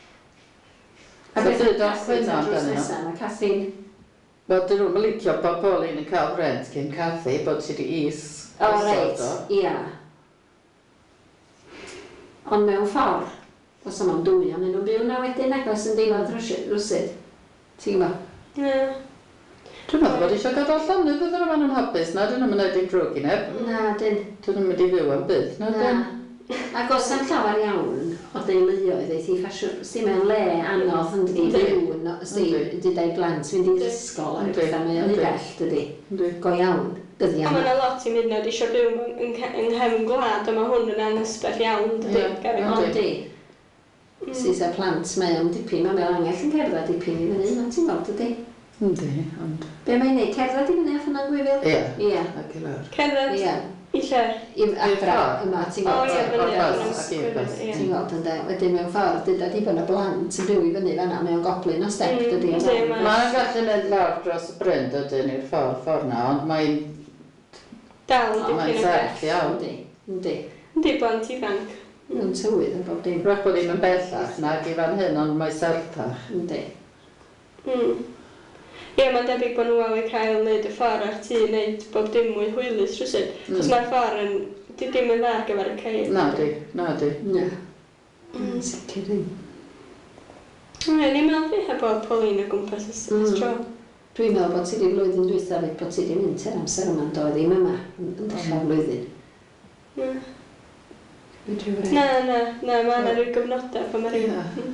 [SPEAKER 3] A beth ydych chi'n chwynno amdano nhw?
[SPEAKER 1] Mae Cathrin...
[SPEAKER 3] Wel, dyn nhw'n licio bod Pauline yn cael rent cyn Cathy, bod ti wedi is.
[SPEAKER 1] O, reit, ia. Ond mewn ffordd, os yma'n dwy, ond nhw'n byw na wedyn agos yn deimlad rwsyd. Ti'n gwybod?
[SPEAKER 2] Ie.
[SPEAKER 3] Dwi'n meddwl bod eisiau gadael llonydd ydyn nhw'n yn hapus, na dyn nhw'n mynd i'n drwg i neb.
[SPEAKER 1] Na, dyn.
[SPEAKER 3] Dyn nhw'n mynd i fyw am bydd, na dyn.
[SPEAKER 1] Ac os am llawer iawn o deuluoedd, eith i ffasiwn, sti mewn le anodd yn dydi fyw, sti dau blant fynd i'r ysgol a rhywbeth mae o'n i bell, dydi. Go iawn, dyddi
[SPEAKER 2] Ond mae yna lot i mynd nad eisiau byw yng nghefn gwlad, a mae hwn yn anhysbell iawn, dydi.
[SPEAKER 1] Ond di. Sys a plant mae o'n dipyn, mae fel angell yn cerdded dipyn i fyny, na ti'n gweld dydi?
[SPEAKER 3] Yndi, ond...
[SPEAKER 1] Be mae'n neud, cerdded i fyny a ffynna'n gwyfil?
[SPEAKER 3] Ie.
[SPEAKER 1] Ie.
[SPEAKER 3] Ac i lawr.
[SPEAKER 2] Cerdded i lle?
[SPEAKER 1] I adra yma, ti'n
[SPEAKER 2] O,
[SPEAKER 1] gweld?
[SPEAKER 2] ie,
[SPEAKER 3] fyny.
[SPEAKER 1] Ti'n gweld ynddo, wedyn mewn ffordd, dyda di bod y blant yn byw i fyny fanna, mewn goblin o step, dydi.
[SPEAKER 3] Mae'n gallu mynd lawr dros y bryn, dydyn i'r ffordd na, ond mae'n...
[SPEAKER 2] Dal yn
[SPEAKER 3] Mae'n
[SPEAKER 2] dipyn o
[SPEAKER 3] serth
[SPEAKER 2] bell.
[SPEAKER 3] iawn.
[SPEAKER 1] Yndi.
[SPEAKER 2] Yndi blant ifanc.
[SPEAKER 1] Yn tywydd yn bob dim.
[SPEAKER 3] Rhaid bod ddim yn bellach nag i fan hyn, ond mae'n serthach.
[SPEAKER 1] Yndi.
[SPEAKER 2] Ie, mae'n debyg bod nhw wedi cael wneud y ffordd ar tu wneud bob dim mwy hwylus rwysyd. Chos mae'r ffordd yn... Di dim yn dda ar gyfer y ceir.
[SPEAKER 3] Na di, na di.
[SPEAKER 1] Na. Sicr ddim.
[SPEAKER 2] Ni'n meddwl fi heb bod Pauline o gwmpas ys tro.
[SPEAKER 1] Dwi'n meddwl bod ti wedi flwyddyn dwytha fyd bod ti wedi mynd i'r amser yma yn doedd ddim yma yn dechrau flwyddyn.
[SPEAKER 2] Na, mae yna rhyw gyfnodau pan mae rhyw...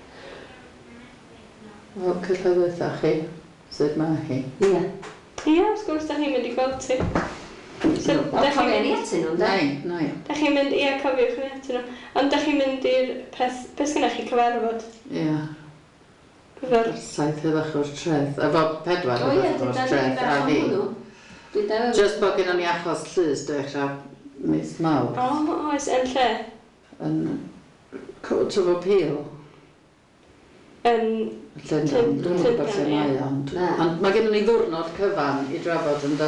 [SPEAKER 3] Wel, cyfleddwytha chi, sut mae hi?
[SPEAKER 1] Ie.
[SPEAKER 2] Ie, wrth gwrs, da chi'n mynd i gweld ti.
[SPEAKER 1] O, cofio ni atyn nhw'n da?
[SPEAKER 3] Nai.
[SPEAKER 2] Da chi'n mynd, ie, cofiwch ni atyn nhw. Ond da chi'n mynd i'r peth, beth sgynna chi cyfarfod?
[SPEAKER 3] Ie.
[SPEAKER 2] Gyfer...
[SPEAKER 3] Saith efo'ch o'r treth, efo pedwar
[SPEAKER 1] O ie,
[SPEAKER 3] efo'ch o'r
[SPEAKER 1] dyda
[SPEAKER 3] treth a fi.
[SPEAKER 1] Dyda fi.
[SPEAKER 3] Just bod gen ni achos llys dechrau mis mawr.
[SPEAKER 2] O, oes, yn lle?
[SPEAKER 3] Yn Court of Appeal.
[SPEAKER 2] Yn...
[SPEAKER 3] Llundain, dwi'n gwybod lle mae ond. Ond mae gen ni ddwrnod cyfan i drafod yn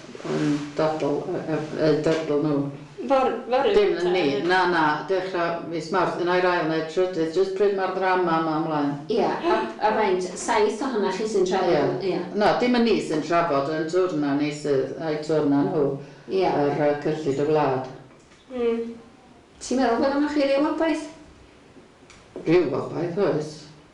[SPEAKER 3] dadl nhw.
[SPEAKER 2] Fory?
[SPEAKER 3] Dim yn ni, na, dechrau mis mawrth, yn a'r ail neu trydydd, jyst pryd mae'r ddrama yma ymlaen.
[SPEAKER 1] Ie, a faint, saith o hwnna chi sy'n trafod? Ie.
[SPEAKER 3] No, dim yn ni sy'n trafod, yn twrna ni sydd, a'i twrna nhw, ar cyllid y wlad.
[SPEAKER 1] Ti'n meddwl bod yma chi ryw obaith?
[SPEAKER 3] Ryw obaith oes.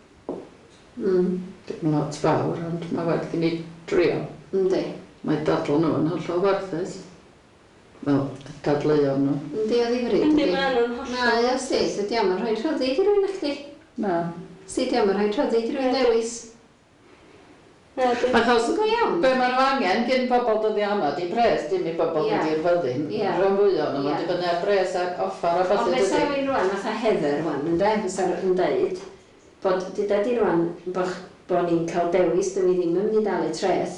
[SPEAKER 3] Dim lot fawr, ond mae werth i ni drio.
[SPEAKER 1] Yndi.
[SPEAKER 3] Mae dadl nhw yn hollol werthus. Wel, dadleuon nhw.
[SPEAKER 1] Yndi o ddifryd.
[SPEAKER 2] Yndi, mae nhw'n hollol.
[SPEAKER 1] Na, sti, sydd am yn rhoi rhoddi i rwy'n achdi.
[SPEAKER 3] Na.
[SPEAKER 1] Sydd am yn rhoi rhoddi i rwy'n ddewis.
[SPEAKER 2] Na, dim.
[SPEAKER 3] Achos,
[SPEAKER 1] Go iawn.
[SPEAKER 3] be maen nhw angen gyn pobl dyddi ama, di pres, dim i bobl dyddi'r fyddin. Rhan fwy o'n nhw, di fyny a pres ac offer a
[SPEAKER 1] Ond
[SPEAKER 3] falle
[SPEAKER 1] fysa rwy'n rwan, fatha Heather rwan, ynddo, fysa yn dweud, bod dyda di rwan bod ni'n cael dewis, dyn ni ddim yn mynd i dalu treth.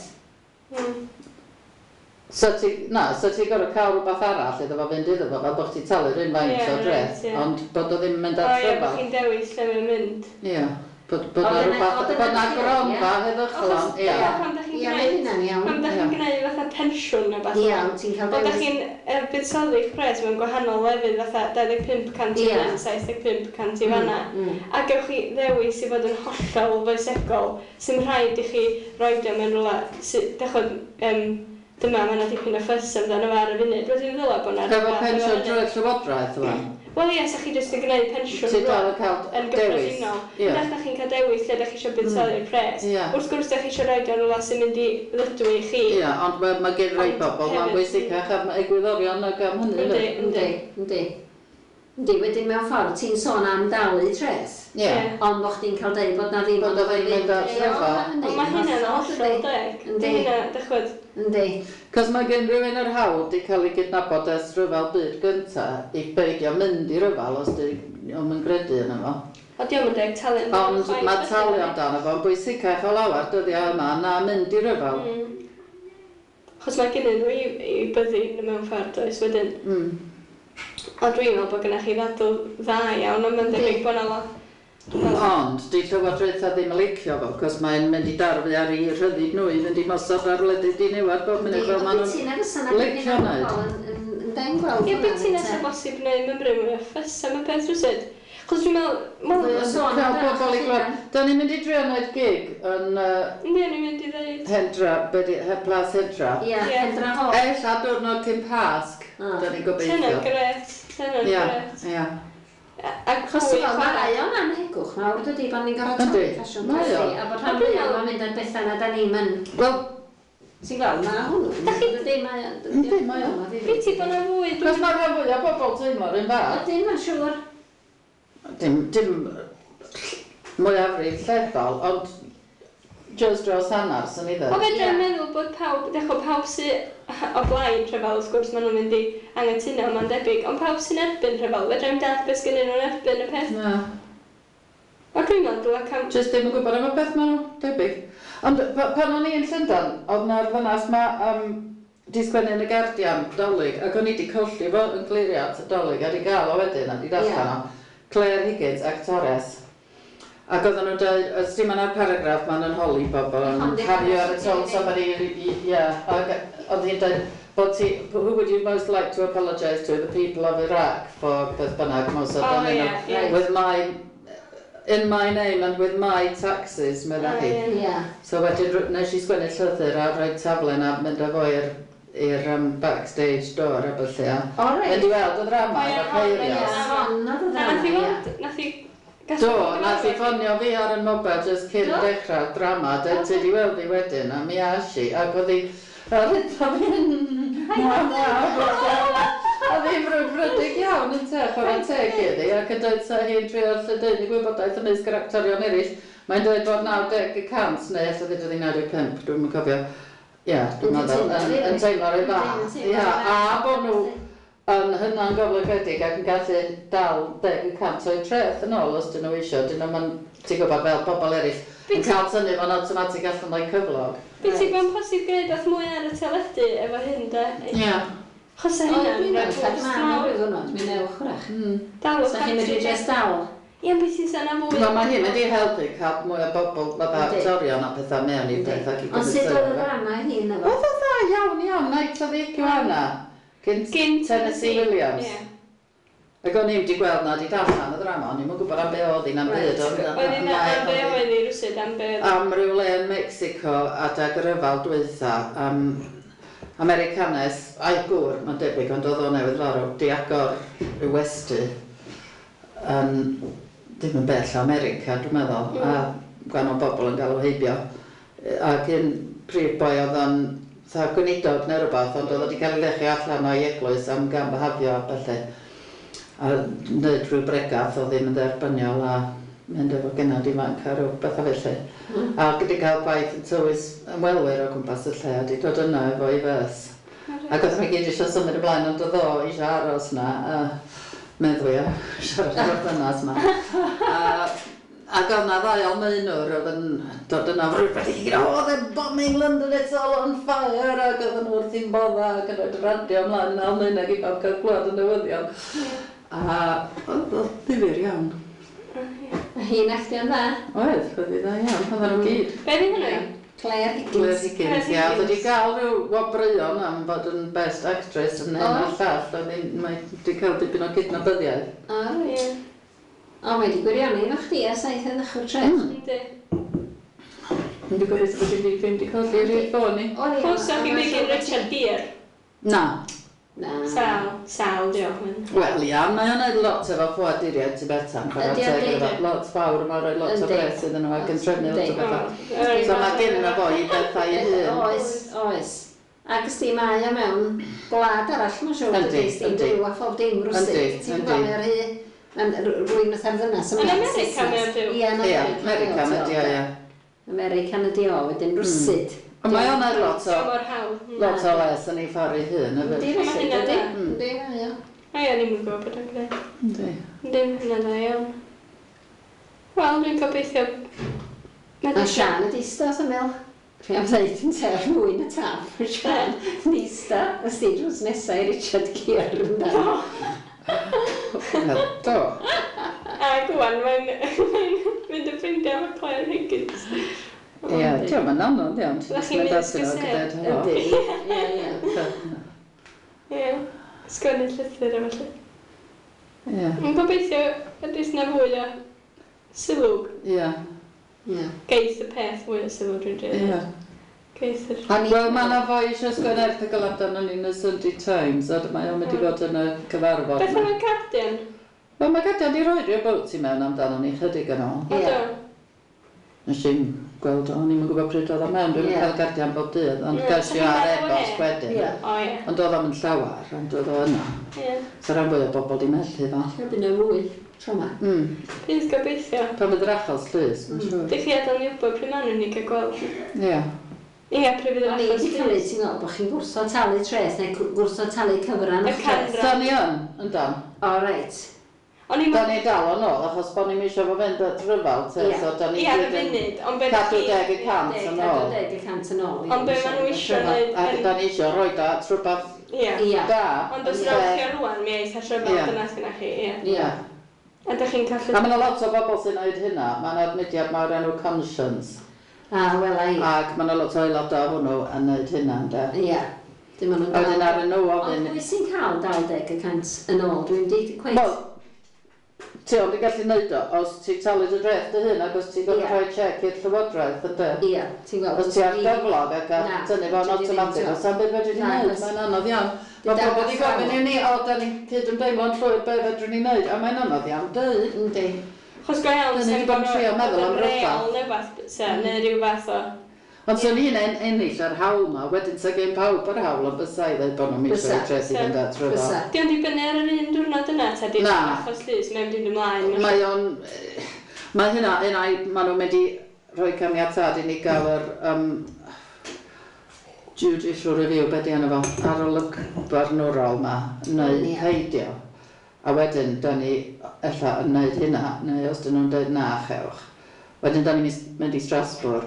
[SPEAKER 3] So ti gorau cael rhywbeth arall iddo fo fynd iddo fo, fel bod ti'n talu'r un faint o dreth, ond bod o ddim yn mynd ar
[SPEAKER 2] O ie, bod
[SPEAKER 3] tryfal.
[SPEAKER 2] chi'n dewis lle mae'n mynd.
[SPEAKER 3] Ie, bod na gronfa heddychlon, ie.
[SPEAKER 2] Pam da chi'n
[SPEAKER 1] Ie, mae hynna'n iawn.
[SPEAKER 2] Pam da chi'n gwneud fatha pensiwn neu beth.
[SPEAKER 1] Ie, ond ti'n cael
[SPEAKER 2] Ond da
[SPEAKER 1] dewis.
[SPEAKER 2] chi'n buddsoddi'ch pres mewn gwahanol lefydd fatha 25% i fan, 75% i fanna. A gewch chi ddewis i fod yn hollol foesegol, sy'n rhaid i chi roed o mewn rhywle. Dechod, dyma mae yna dipyn o ffys amdano fo ar y funud. Wedyn ddylai bod yna...
[SPEAKER 3] Efo pensiwn drwy'r llywodraeth yma.
[SPEAKER 2] Wel ie, sa chi jyst yn gwneud pensiwn
[SPEAKER 3] Ti dal yn cael
[SPEAKER 2] yn
[SPEAKER 3] dewis.
[SPEAKER 2] gyffredinol.
[SPEAKER 3] Ie.
[SPEAKER 2] Ond da chi'n cael dewis lle da chi eisiau buddsoddi'r pres.
[SPEAKER 3] Ie.
[SPEAKER 2] Wrth gwrs da chi eisiau roed o'n rhywle sy'n mynd i ddydw i chi.
[SPEAKER 3] Ie, ond mae gen rhai bobl, mae'n bwysicach am egwyddorion ag am hynny.
[SPEAKER 1] Yndi. Wedyn mewn ffordd, ti'n sôn am dalu treth.
[SPEAKER 3] Ie.
[SPEAKER 1] Ond bod chdi'n cael deud bod na ddim
[SPEAKER 3] Bod o ddim yn dod trefol.
[SPEAKER 2] Ond mae hynna'n hollol deg.
[SPEAKER 1] Yndi.
[SPEAKER 2] Di hynna, dychwyd.
[SPEAKER 1] Yndi.
[SPEAKER 3] Cos mae gen rhywun yr hawdd i cael ei gydnabod ers rhyfel byd gynta i beidio mynd i ryfel os di'n gredu yna fo.
[SPEAKER 2] O diolch yn deg talu.
[SPEAKER 3] Ond mae talu amdano fo'n bwysicach o lawer dyddiau yma na mynd i ryfel.
[SPEAKER 2] Chos mae gen nhw i byddu mewn ffordd oes wedyn. Ond dwi'n meddwl bod gennych chi ddadl dda iawn, ond mae'n debyg bod yna lot.
[SPEAKER 3] Ond, di Llywodraetha ddim yn licio fo, cos mae'n mynd i darfu ar ei rhyddid nhw i fynd i mosod ar wledydd di newid bob munud fel maen nhw'n licio wneud.
[SPEAKER 2] Ie, beth ti'n nes o bosib wneud mewn bryd mwy o ffys am y peth rwysyd? Chos dwi'n meddwl...
[SPEAKER 3] Cael pobl i gweld. Da ni'n mynd i drio wneud gig yn...
[SPEAKER 2] Ynddi, ni'n mynd i ddeud.
[SPEAKER 3] Hedra, Plas Hedra.
[SPEAKER 1] Ie, Hedra Hall.
[SPEAKER 3] Ella diwrnod cyn Pasg, da ni'n gobeithio.
[SPEAKER 2] Tyna'n gret, tyna'n gret.
[SPEAKER 3] Ie.
[SPEAKER 1] Achos fel mae o'n anhegwch mawr dydy bod ni'n gorfod troi ffasiwn dwethi, a bod rhan fwyaf o'n mynd yn bethau na da ni'n mynd.
[SPEAKER 3] Wel,
[SPEAKER 1] ti'n gweld, mae hwnnw. Ydy, mae o'n.
[SPEAKER 2] Fi ti bod yna fwy?
[SPEAKER 3] Cos mae rhan fwyaf bobl teimlo'r un fath.
[SPEAKER 1] Ydy, mae'n siŵr.
[SPEAKER 3] Dim mwyafrif llethol, ond just dros hanner sy'n ei
[SPEAKER 2] O fedra i'n meddwl bod pawb sy'n o blaen rhyfel, wrth gwrs maen nhw'n mynd i angytuno, mae'n debyg, ond pawb sy'n erbyn rhyfel, fedra i'n dall beth gennyn nhw'n erbyn y peth.
[SPEAKER 3] Na.
[SPEAKER 2] O dwi'n meddwl ac am...
[SPEAKER 3] Just ddim yn gwybod am y beth maen nhw, debyg. Ond pan o'n i yn Llundain, oedd na'r ddynas ma di sgwennu yn y Guardian dolyg, ac o'n i di colli fo yn gliriad dolyg, a di gael o wedyn, a di darllen o. Claire Higgins, actores. Ac oedden nhw'n dweud, os dim yna'r paragraff ma'n holi bobl, yn cario ar y told somebody, oedd hi'n dweud, who would you most like to apologise to? The people of Iraq for beth bynnag, with in my name and with my taxes, medda hi. So wedyn, nes i sgwennu llythyr a rhoi taflen a mynd â fo i'r backstage door a byllu a mynd i weld y ddrama ar y peirios. Do, nath i ffonio fi ar y mobile just cyn dechrau'r drama, ti di weld i wedyn, a mi asi, ac oedd hi rydda a ddim rwydig iawn yn te, chwarae teg iddi, ac yn dweud sa hi'n trio lledaenu gwybodaeth ymysg yr actorion eraill, mae'n dweud bod 90% neu ella ddweud oedd 95, dwi'n cofio. Ie, dwi'n meddwl, yn teimlo'r ei dda. A bod nhw yn hynna'n goflygedig ac yn gallu dal 10% o'i treth yn ôl os dyn nhw eisiau. Dyn nhw'n, ti'n gwybod fel pobl eraill, yn cael tynnu fo'n automatic allan o'i cyflog.
[SPEAKER 2] Bydd ti'n gwybod posib gwneud oedd mwy ar y teledu efo hyn da?
[SPEAKER 3] Ie.
[SPEAKER 2] Chos e hynna'n
[SPEAKER 1] dwi'n meddwl, mae'n ddwrnod, mi'n ewch wrach.
[SPEAKER 2] Dal o
[SPEAKER 1] Sa chi'n medru just dal.
[SPEAKER 2] Ie, beth sy'n sana mwy?
[SPEAKER 3] Mae hi'n mynd i helpu cael mwy o bobl fatha actorion a pethau mewn i pethau.
[SPEAKER 1] Ond sut oedd y drama hi'n efo?
[SPEAKER 3] Oedd o dda, iawn, Night of the Iguana. Gynt Tennessee Williams. Ac o'n i'n wedi gweld na di darllen y drama, o'n i'n gwybod am be oedd hi'n am byd.
[SPEAKER 2] Oedd hi'n am be oedd hi rwysyd am be oedd hi?
[SPEAKER 3] Am ryw le yn Mexico adag yr yfal dwytha. Americanes, a'i gŵr, mae'n debyg, ond oedd o newydd farw, di agor y westy. Ddim yn bell o America, dwi'n meddwl, a gwahanol bobl yn cael o heibio. Ac un prif boi oedd o'n gweinidog neu rhywbeth, ond oedd wedi cael ei lechu allan o'i eglwys am gan byhafio a felly. A wneud rhyw bregath oedd hi'n dderbyniol a mynd efo genod ifanc a rhyw beth o felly. A wedi cael gwaith yn tywys ymwelwyr o gwmpas y lle a wedi dod yna efo i fes. Ac oedd nhw gyd eisiau symud ymlaen, ond oedd o eisiau aros yna a meddwi a siarad o'r ddynas yma. Ac oedd na ddau Almaenwr oedd yn dod yna rhywbeth oedd e bombing London, it's all on fire, ac oedd yn wrth i'n bodda ac yn rhoi'r radio ymlaen yn Almaeneg i bawb cael gwlad yn newyddion. A oedd ddifur iawn.
[SPEAKER 1] A hi'n actio'n dda?
[SPEAKER 3] Oedd hi dda iawn, oedd nhw gyd.
[SPEAKER 2] Be di hynny?
[SPEAKER 1] Claire Higgins.
[SPEAKER 3] Claire Higgins, ia. Oedd wedi cael rhyw wobreuon am bod yn best actress yn un o'r llall, oedd wedi cael dipyn o gydnabyddiaeth.
[SPEAKER 1] O, ie. O, mae wedi gwirionu efo chdi a saith yn ddechrau tref.
[SPEAKER 2] Yndi.
[SPEAKER 3] Yndi gobeithio bod ti'n wedi colli rhaid ffoni.
[SPEAKER 2] Fos o'ch chi'n mynd Richard Gere?
[SPEAKER 3] Na.
[SPEAKER 2] Sal, diolch.
[SPEAKER 3] Wel, ia, mae o'n neud lot efo ffoaduriaid Tibetan. Lot fawr, mae'n rhoi lot o bres iddyn nhw ac yn trefnu lot o bethau. So mae gen yna fo i bethau i hun.
[SPEAKER 1] Oes. Ac ysdi mae o mewn gwlad arall, mae'n siŵr. Yndi. Dyw a phob dim rwsyd. Ti'n gwybod mae'r hi... Rwy'n oedd ar ddynas
[SPEAKER 2] yn America mewn byw?
[SPEAKER 1] Ie, yn
[SPEAKER 3] America mewn byw, ie.
[SPEAKER 1] America yn ydi o, wedyn rwsyd.
[SPEAKER 3] Ond mae o'n lot o les yn ei ffordd ei hun.
[SPEAKER 1] Yndi, felly, yndi. Yndi, mae o.
[SPEAKER 2] Ai, o'n i'n gwybod bod yn gwneud.
[SPEAKER 3] Yndi.
[SPEAKER 2] Yndi, hynna dda iawn. Wel, dwi'n gobeithio...
[SPEAKER 1] A Sian y Distos yn mel. Fi am ddeud yn te rhywun y tap, Sian, nista, ysdi drws nesau Richard Gere yn da.
[SPEAKER 3] Do.
[SPEAKER 2] A gwan, mae'n mynd y ffrindiau efo Claire Higgins.
[SPEAKER 3] Ie, diolch yn anodd iawn.
[SPEAKER 2] Lach chi'n mynd ysgysau.
[SPEAKER 1] Ydy, ie.
[SPEAKER 2] Ie, sgwennu llythyr efo lle.
[SPEAKER 3] Ie.
[SPEAKER 2] Mae'n gobeithio ydys na fwy o sylw.
[SPEAKER 3] Ie.
[SPEAKER 2] Geith y peth fwy o sylw dwi'n dweud.
[SPEAKER 3] Ie.
[SPEAKER 2] Geith yr...
[SPEAKER 3] Wel, mae yna fwy eisiau sgwennu erthigol amdano ni yn y Sunday Times, a mae o'n mynd i fod yn y cyfarfod.
[SPEAKER 2] Beth am y Guardian?
[SPEAKER 3] Wel, mae Guardian di roed i'r bwt i mewn amdano ni chydig yn ôl.
[SPEAKER 2] Ie.
[SPEAKER 3] Nes i'n gweld o, ni'n gwybod pryd oedd o mewn, dwi'n cael Guardian bob dydd, ond geisio ar e-bost wedyn.
[SPEAKER 2] O ie.
[SPEAKER 3] Ond oedd o'n llawar, ond oedd o yna.
[SPEAKER 2] Ie.
[SPEAKER 3] So rhan fwy o bobl di mellu fo.
[SPEAKER 1] Bydd yna fwy tro ma.
[SPEAKER 2] Bydd gobeithio.
[SPEAKER 3] Pan fydd yr achos llys, mae'n siŵr.
[SPEAKER 2] Dych chi adael ni wybod pryd maen nhw'n ei gael gweld.
[SPEAKER 3] Ie.
[SPEAKER 2] Ie, pryd fydd yr
[SPEAKER 1] O'n i
[SPEAKER 2] achos
[SPEAKER 1] wedi cymryd, ti'n gweld, bod chi'n gwrso talu tres neu gwrso talu cyfran
[SPEAKER 2] Y
[SPEAKER 1] o'ch
[SPEAKER 2] canran.
[SPEAKER 1] tres.
[SPEAKER 3] Da ni yn dan.
[SPEAKER 1] O, reit.
[SPEAKER 2] O'n i'n
[SPEAKER 3] Da ni dal yn ôl, achos bod ni'n eisiau fo fynd at ryfal, te,
[SPEAKER 1] Ie.
[SPEAKER 3] so da ni
[SPEAKER 2] Ie, ar y funud, ond be
[SPEAKER 3] cadw
[SPEAKER 2] ddech chi...
[SPEAKER 3] 10% yn ôl.
[SPEAKER 1] 10% yn ôl.
[SPEAKER 2] Ond be maen nhw isio wneud...
[SPEAKER 3] A da ni eisiau rhoi da at rhywbeth
[SPEAKER 2] Ie.
[SPEAKER 1] Ie.
[SPEAKER 3] da.
[SPEAKER 2] Ond os rowch chi rwan, mi eith ar rhyfel
[SPEAKER 3] Ie.
[SPEAKER 2] dyna sy'n chi, ie.
[SPEAKER 3] Ie.
[SPEAKER 2] A dych chi'n
[SPEAKER 3] A
[SPEAKER 2] gallu...
[SPEAKER 3] mae yna lot o bobl sy'n gwneud hynna. Mae yna admudiad mawr enw Conscience.
[SPEAKER 1] A, wel, ai.
[SPEAKER 3] Ac mae yna lot o aelod o hwnnw yn gwneud hynna, ynde.
[SPEAKER 1] Ie. Dim ond
[SPEAKER 3] A wedyn ar y nhw
[SPEAKER 1] Ond
[SPEAKER 3] ofyn...
[SPEAKER 1] pwy sy'n cael 10% yn ôl? Dwi'n dweud cweith...
[SPEAKER 3] Wel, ti ond i gallu neud o, os ti talu dy dreth dy hyn, ac os ti'n gorfod rhoi check i'r llywodraeth, ynde.
[SPEAKER 1] Ie, ti'n gweld.
[SPEAKER 3] Os ti ar gyflog ac ar tynnu fo'n automatic, os am beth fedrwn ni'n neud, mae'n anodd iawn. Mae bobl wedi gofyn i ni, o, da ni'n cyd yn deimlo'n llwyr be fedrwn ni'n neud, a mae'n anodd iawn dweud.
[SPEAKER 1] Yndi.
[SPEAKER 2] Chos go iawn,
[SPEAKER 3] Dyn ni 'di bod yn trio meddwl am rwbath.
[SPEAKER 2] neu rhywbeth, neu rhyw fath o...
[SPEAKER 3] Ond sy'n hi'n ennill ar hawl ma, wedyn sa gen pawb ar hawl, ond bysa i ddeud bod nhw'n mis o'r tres i fynd at rhyfel.
[SPEAKER 1] Bysa.
[SPEAKER 2] Di ond i bynnu ar yr un diwrnod yna, ta di
[SPEAKER 3] Na.
[SPEAKER 2] achos llys, mae'n mynd ymlaen.
[SPEAKER 3] Mae o'n... Mae hynna, maen nhw'n mynd i rhoi caniatad i ni gael yr judicial review, be di enw fo, arolwg barnwrol ma, neu heidio. A wedyn, da ni ella yn neud hynna, neu os dyn nhw'n dweud na chewch. Wedyn, da ni'n mynd i Strasbourg.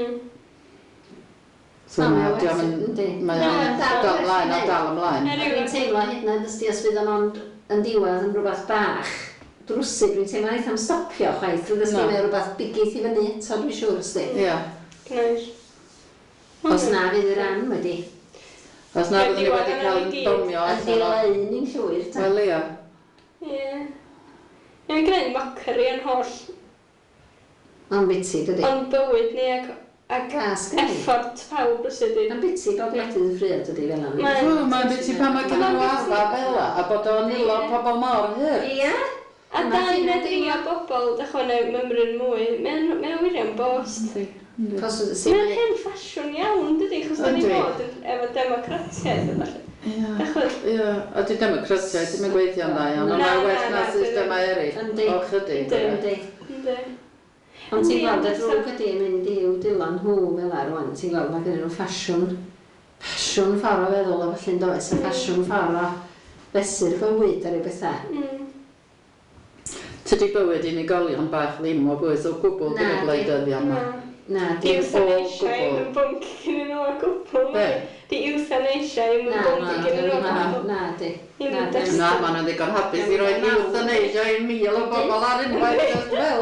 [SPEAKER 3] So mae o'n dal ymlaen a dal ymlaen.
[SPEAKER 1] Dwi'n teimlo hyd yn oed ysdi os fydd o'n yn diwedd yn rhywbeth bach drwsyd, dwi'n teimlo eith am stopio chwaith, dwi'n ysdi mewn rhywbeth bigaeth i fyny eto, dwi'n siŵr ysdi.
[SPEAKER 3] Ie.
[SPEAKER 2] Gneud.
[SPEAKER 1] Os na fydd yr an wedi.
[SPEAKER 3] Os na fyddwn ni wedi cael yn bomio
[SPEAKER 1] Yn dileu ni'n llwyr, ta.
[SPEAKER 3] Wel, ia.
[SPEAKER 2] Ie. Mae'n gwneud mockery yn holl.
[SPEAKER 1] Ond biti, dydy.
[SPEAKER 2] Ond bywyd ni ac effort pawb ysyd i.
[SPEAKER 1] Yn biti bod gwledydd y ffriad ydy fel yna.
[SPEAKER 3] Mae'n beth i pan mae gen nhw arfa fel a bod o'n nilo pobl mor hyr.
[SPEAKER 1] Ia.
[SPEAKER 2] A da ni'n edrych o bobl, dechrau mymryn mwy, mae'n wirio'n bost. Mae'n hen ffasiwn iawn, dydy, chos da ni fod efo democratiaeth efo.
[SPEAKER 3] Ie, a di democratiaeth ddim yn gweithio'n dda iawn, ond mae'n well na systemau eraill o chydig.
[SPEAKER 2] Yndi.
[SPEAKER 1] Ond ti'n gweld, y drwg ydy yn mynd i'w dilan nhw fel ar rwan, ti'n gweld, mae gen nhw ffasiwn ffordd o feddwl o felly'n does, a ffasiwn ffordd o fesur bywyd ar ei bethau.
[SPEAKER 3] Tydi bywyd unigolion bach ddim o bwys o gwbl dyn nhw gwleidyddion yma.
[SPEAKER 1] Na,
[SPEAKER 2] di euthanasia yn bwnc gyn nhw o gwbl. Di euthanasia yn bwnc gyn nhw o gwbl.
[SPEAKER 1] Na, di.
[SPEAKER 3] Na, maen nhw'n ddigon hapus i roi euthanasia i 1000 o bobl ar unwaith just fel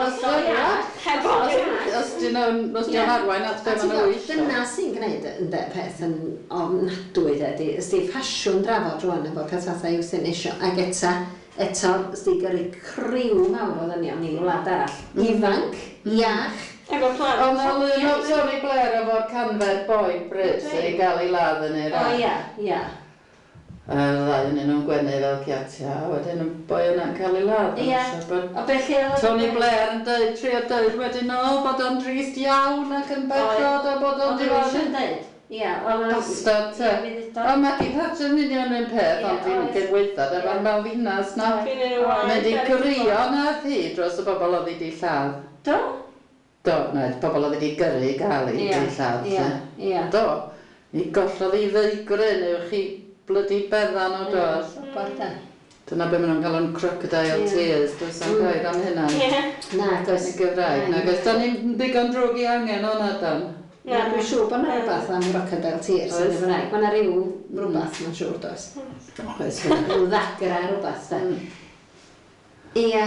[SPEAKER 3] os dyn nhw'n arwain at be maen nhw eisiau.
[SPEAKER 1] Dyna sy'n gwneud y peth yn ofnadwy, ydy ffasiwn drafod rwan efo peth fatha euthanasia, ac eto ysdi gyrru criw mawr o ddynion i wlad arall. Ifanc, iach.
[SPEAKER 2] Efo plant.
[SPEAKER 3] Ond na lun o Tony Blair efo'r canfer boi Brits i gael ei ladd yn ei rhan.
[SPEAKER 1] O, ia.
[SPEAKER 3] Ddau yn nhw'n gwenu fel ciatia, a wedyn y boi yna'n cael ei ladd.
[SPEAKER 1] Ia. O belli oedd...
[SPEAKER 3] Tony Blair yn trio dweud wedyn o bod o'n drist iawn ac yn bechod a bod o'n
[SPEAKER 1] dweud. Ia, wel...
[SPEAKER 3] Bastard, te. O, Maggie Thatcher yn union yn peth, ond dwi'n gydweithio, efo'r Malvinas na. Mynd i grio na thi dros y bobl oedd wedi lladd.
[SPEAKER 1] Do?
[SPEAKER 3] Do, na, pobl oedd wedi gyrru i gael ei lladd.
[SPEAKER 1] Ia.
[SPEAKER 3] Do, i gollodd i ddeigrin yw chi blydi beddan o dos. Dyna be maen nhw'n cael yn crocodile tears, does am gair am hynna.
[SPEAKER 1] Na, does.
[SPEAKER 3] Yn Gyfraeg, na, does. Da ni'n ddigon drwg i angen o'na dan.
[SPEAKER 1] Na, dwi'n siŵr bod yna rhywbeth am Rockefeller Tears yn y Fymraeg. Mae yna rhywbeth mae'n siŵr does. Oes, rhyw ddagra rhywbeth da. Ia.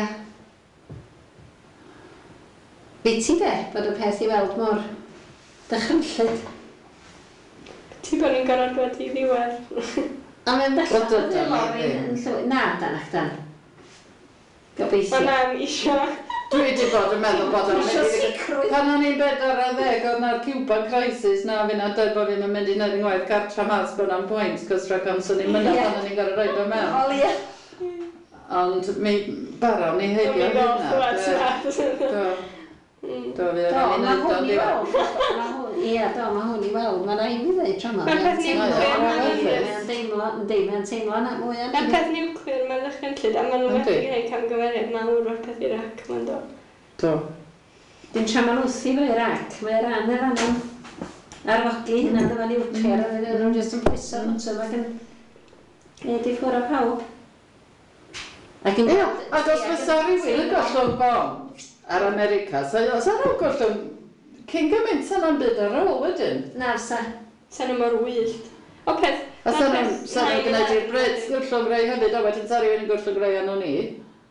[SPEAKER 1] Fi ti de, bod y peth i weld mor dychrynllyd.
[SPEAKER 2] Ti bod ni'n gorfod dod i ddiwedd.
[SPEAKER 1] A mae'n bellach o ddim na dan ac dan. Gobeithio.
[SPEAKER 2] Mae nam isio.
[SPEAKER 3] Dwi wedi bod yn meddwl bod o'n
[SPEAKER 1] Isio sicrwydd.
[SPEAKER 3] Pan o'n i'n 40 oedd na'r Cuban crisis na fi'n dweud bod fi'n mynd i wneud yn gwaith gartra mas bod o'n pwynt, cos rhaid am sy'n ni'n mynd pan o'n i'n gorau roed o mewn.
[SPEAKER 1] Wel, ie.
[SPEAKER 3] Ond mi barawn ni heibio hynna. Do, fi o'n i'n neud o'n diwedd.
[SPEAKER 1] Ie, do, mae hwn i weld. Mae'n rhaid i ddweud tro yma.
[SPEAKER 2] Mae'r peth niwclear
[SPEAKER 1] Mae'n teimlo na mwy am.
[SPEAKER 2] Mae'r peth niwclear mae'n ddechrynllyd, a maen nhw wedi gwneud camgymeriad mawr o'r peth Iraq, mae'n do.
[SPEAKER 3] Do.
[SPEAKER 1] Dim tra ma'n wrthi fo Iraq, mae ran yr anam arfogi hynna dyma niwclear, a nhw'n jyst yn pwyso nhw, ac yn neud i ffwrdd o pawb.
[SPEAKER 3] Ie, ac os fysa rhywun yn gollwng bom ar America, sa'n nhw'n gollwng cyn gymaint sa'n nhw'n byd ar ôl wedyn?
[SPEAKER 1] Na, sa.
[SPEAKER 2] Sa'n nhw mor wyllt. O peth...
[SPEAKER 3] A sa'n nhw'n gwneud i'r Brits gollwng rhai hefyd, o wedyn sa'n rhywun yn gollwng rhai anno ni?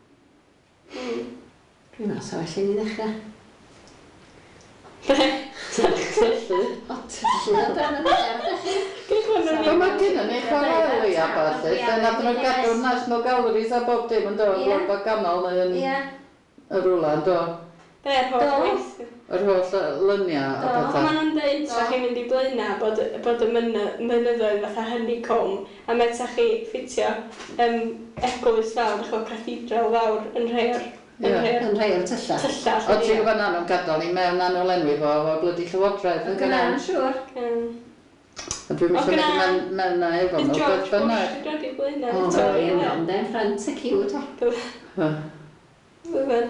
[SPEAKER 1] Dwi'n meddwl sa felly ni ddechrau.
[SPEAKER 2] Be?
[SPEAKER 3] Felly?
[SPEAKER 1] O, tyllu o dan y ddeir,
[SPEAKER 3] Ond mae gynnu ni chwareli a fath, lle nad nhw'n gadw National Galleries a bob dim yn dod o'r baganol neu yn y rwla yn dod.
[SPEAKER 2] Be'r holl waith.
[SPEAKER 3] Yr holl lyniau a
[SPEAKER 2] O,
[SPEAKER 3] bethau.
[SPEAKER 2] maen nhw'n dweud sa chi'n mynd i blaena bod y mynyddoedd fatha honeycomb a med sa chi ffitio eglwys fawr, eich o cathedral fawr yn rhai o'r
[SPEAKER 1] Yn rhai o'r tylla.
[SPEAKER 2] tylla.
[SPEAKER 3] O ti'n gwybod na nhw'n gadael ni mewn na nhw'n lenwi fo o blydi llywodraeth yn
[SPEAKER 1] Gyna,
[SPEAKER 3] gynnar.
[SPEAKER 1] yn siŵr.
[SPEAKER 3] A dwi'n mysio mynd mewn na efo nhw, beth bynnag.
[SPEAKER 2] George Bush wedi dod i blaena.
[SPEAKER 1] O, dwi'n ond yn ffrant y ciwt o.
[SPEAKER 2] Byddwn.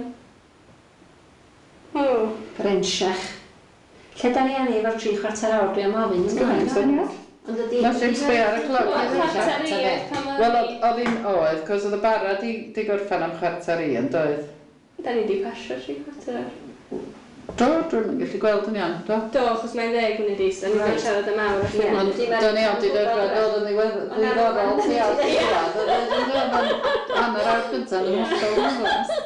[SPEAKER 2] O.
[SPEAKER 1] Brensiach. Lle da ni anni efo'r 3/4 awr dwi'n ofyn.
[SPEAKER 3] Na sy'n sbio ar y cloc i ddweud. Wel, oedd hi'n oedd, cos oedd y bara di gorffan am 1:15 doedd.
[SPEAKER 2] Da ni wedi pasio 3/4 awr.
[SPEAKER 3] Do, dwi'n gallu gweld yn iawn, do.
[SPEAKER 2] Do, achos mae'n 10 munud is, da ni wedi siarad am awr.
[SPEAKER 3] Ond do'n i ond i ddweud oedd yn ddiweddol ti ar ddiwedd. Oedd hanner awr gyntaf yn ysgol hwnnw.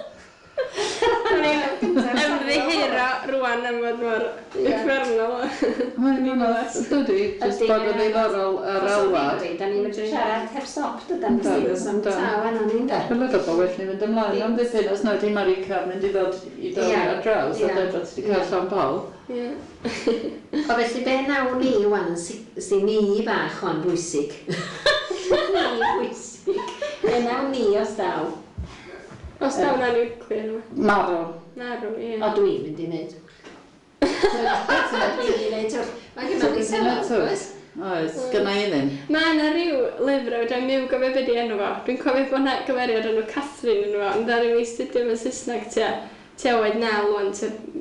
[SPEAKER 2] Ymddihiro rwan am fod mor uffernol.
[SPEAKER 3] Mae'n anodd, dydy, jyst bod yn ddiddorol ar alwad.
[SPEAKER 1] Da ni'n mynd siarad heb stop dydan. Am taw anna ni'n da.
[SPEAKER 3] Dwi'n lygo bod well ni fynd ymlaen am ddipyn os nad i Marica mynd i ddod ar draws a dweud bod ti wedi cael Llan Paul.
[SPEAKER 1] O felly be nawn ni wan sy'n ni bach o'n bwysig. Ni bwysig. Be nawn ni os daw.
[SPEAKER 2] Os daw na nuclear yma.
[SPEAKER 3] Marw.
[SPEAKER 2] Narw, ie.
[SPEAKER 1] O dwi'n mynd i wneud. Dwi'n mynd i wneud. Mae gyda ni selod, oes?
[SPEAKER 3] Oes, gyna i ddim.
[SPEAKER 2] Mae yna rhyw lyfr o dwi'n miw gofio beth i enw fo. Dwi'n cofio bod yna gyferiad enw Catherine enw fo, ond da ni'n studio mewn Saesneg tua oed 9 wan,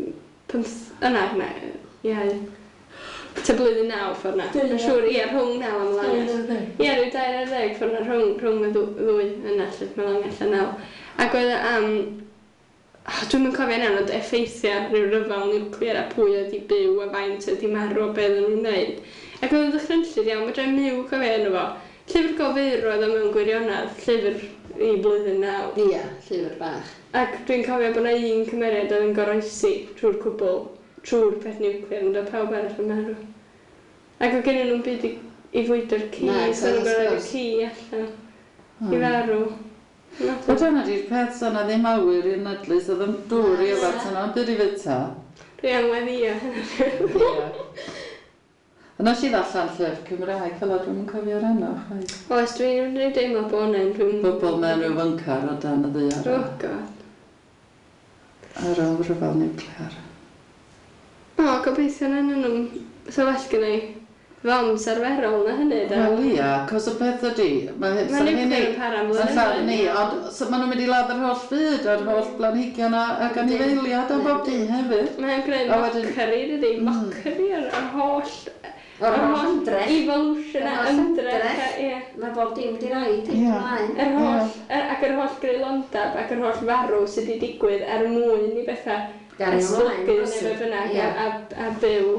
[SPEAKER 2] tua blwyddyn 9 ffordd na. Mae'n siŵr, ie, rhwng 9 am lan. Ie, rhyw 20 ffordd na rhwng y ddwy yna, lle mae lan allan 9. Ac oedd am... Dwi'n mynd cofio yna oedd effeithiau rhyw ryfel nuclear a pwy oedd i byw a faint oedd i marw o beth o'n nhw'n wneud. Ac oedd yn ddechrynllyd iawn, mae dwi'n miw cofio yna fo. Llyfr gofyr oedd o mewn gwirionedd, llyfr i blwyddyn 9.
[SPEAKER 1] Ia, llyfr bach.
[SPEAKER 2] Ac dwi'n cofio bod yna un cymeriad oedd yn goroesi trwy'r cwbl, trwy'r peth nuclear, ond oedd pawb arall yn marw. Ac oedd gen nhw'n byd i fwydo'r ci, so nhw'n gorau y ci allan i farw.
[SPEAKER 3] Bod yna di'r peth sy'n na ddim awyr i'r nadlus, oedd yn dŵr i ofat yna, ond byd i fyta.
[SPEAKER 2] Dwi am weddio hynny.
[SPEAKER 3] Yna si ddallan llyfr Cymraeg, fel o dwi'n cofio'r enw.
[SPEAKER 2] Oes, dwi'n rhaid deimlo bod hwnna'n...
[SPEAKER 3] Bobl mewn rhyw fynkar o dan y ddiar.
[SPEAKER 2] Oh, god.
[SPEAKER 3] Ar ôl rhyfel nuclear.
[SPEAKER 2] O, gobeithio na nhw'n... So well gyda i foms arferol na hynny, da.
[SPEAKER 3] Wel ia, cos y peth ydi...
[SPEAKER 2] Mae nuclear yn para am
[SPEAKER 3] Sa'n llawn ni, ond maen nhw'n mynd i ladd yr holl byd o'r holl blanhigion ac anifeiliad a bob dim hefyd.
[SPEAKER 2] Mae'n gwneud mockery, dydy. Mockery ar holl...
[SPEAKER 1] O'r holl ymdrech.
[SPEAKER 2] Evolution a ymdrech.
[SPEAKER 1] Mae bob dim wedi rhaid i ymlaen.
[SPEAKER 2] Ac yr holl greulondab ac yr holl farw sydd wedi digwydd mwyn i bethau esblygu neu fe bynnag a byw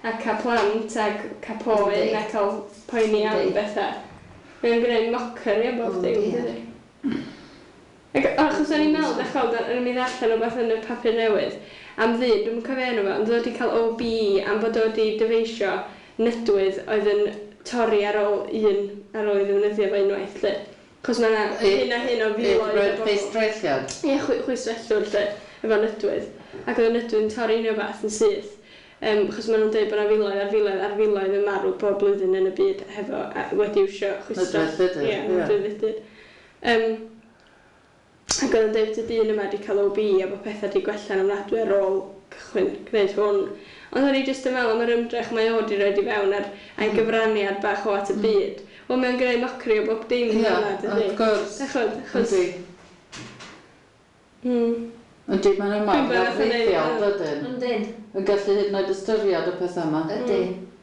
[SPEAKER 2] a cael plant ac cael poen a cael poeni am bethau. Mae'n gwneud mockery o bob dim, dydy. Achos o'n i'n meddwl, o'n i'n mynd allan o beth yn y papur newydd, am ddyn, dwi'n cofio enw fo, ond oedd wedi cael OB am bod wedi dyfeisio nydwydd oedd yn torri ar ôl i ddefnyddio fo unwaith, lle. Cos mae yna hyn o filoedd o bobl.
[SPEAKER 3] Chwistrelliad?
[SPEAKER 2] Ie, chwistrellwr, lle, efo nydwydd. Ac oedd y nydwydd yn torri unrhyw beth yn syth. Chos maen nhw'n dweud bod yna filoedd yn marw bob blwyddyn yn y byd hefo wedi iwsio chwistro. Nydwydd fydyd. Ac oedd yn dweud y dyn yma wedi cael OB a bod pethau wedi gwella'n ofnadwy ar ôl cychwyn gwneud hwn. Ond o'n i jyst yn meddwl am yr ymdrech mae o wedi rhoi i fewn ar gyfraniad bach o at y byd. Wel, mae'n gwneud mockery o bob dim yn yna, dydy.
[SPEAKER 3] Of gwrs. Ydy, mae'n ymarfer ffeithiol, dydyn.
[SPEAKER 1] Yndyn.
[SPEAKER 3] Yn gallu hyd yn oed ystyried y pethau yma.
[SPEAKER 1] Ydy.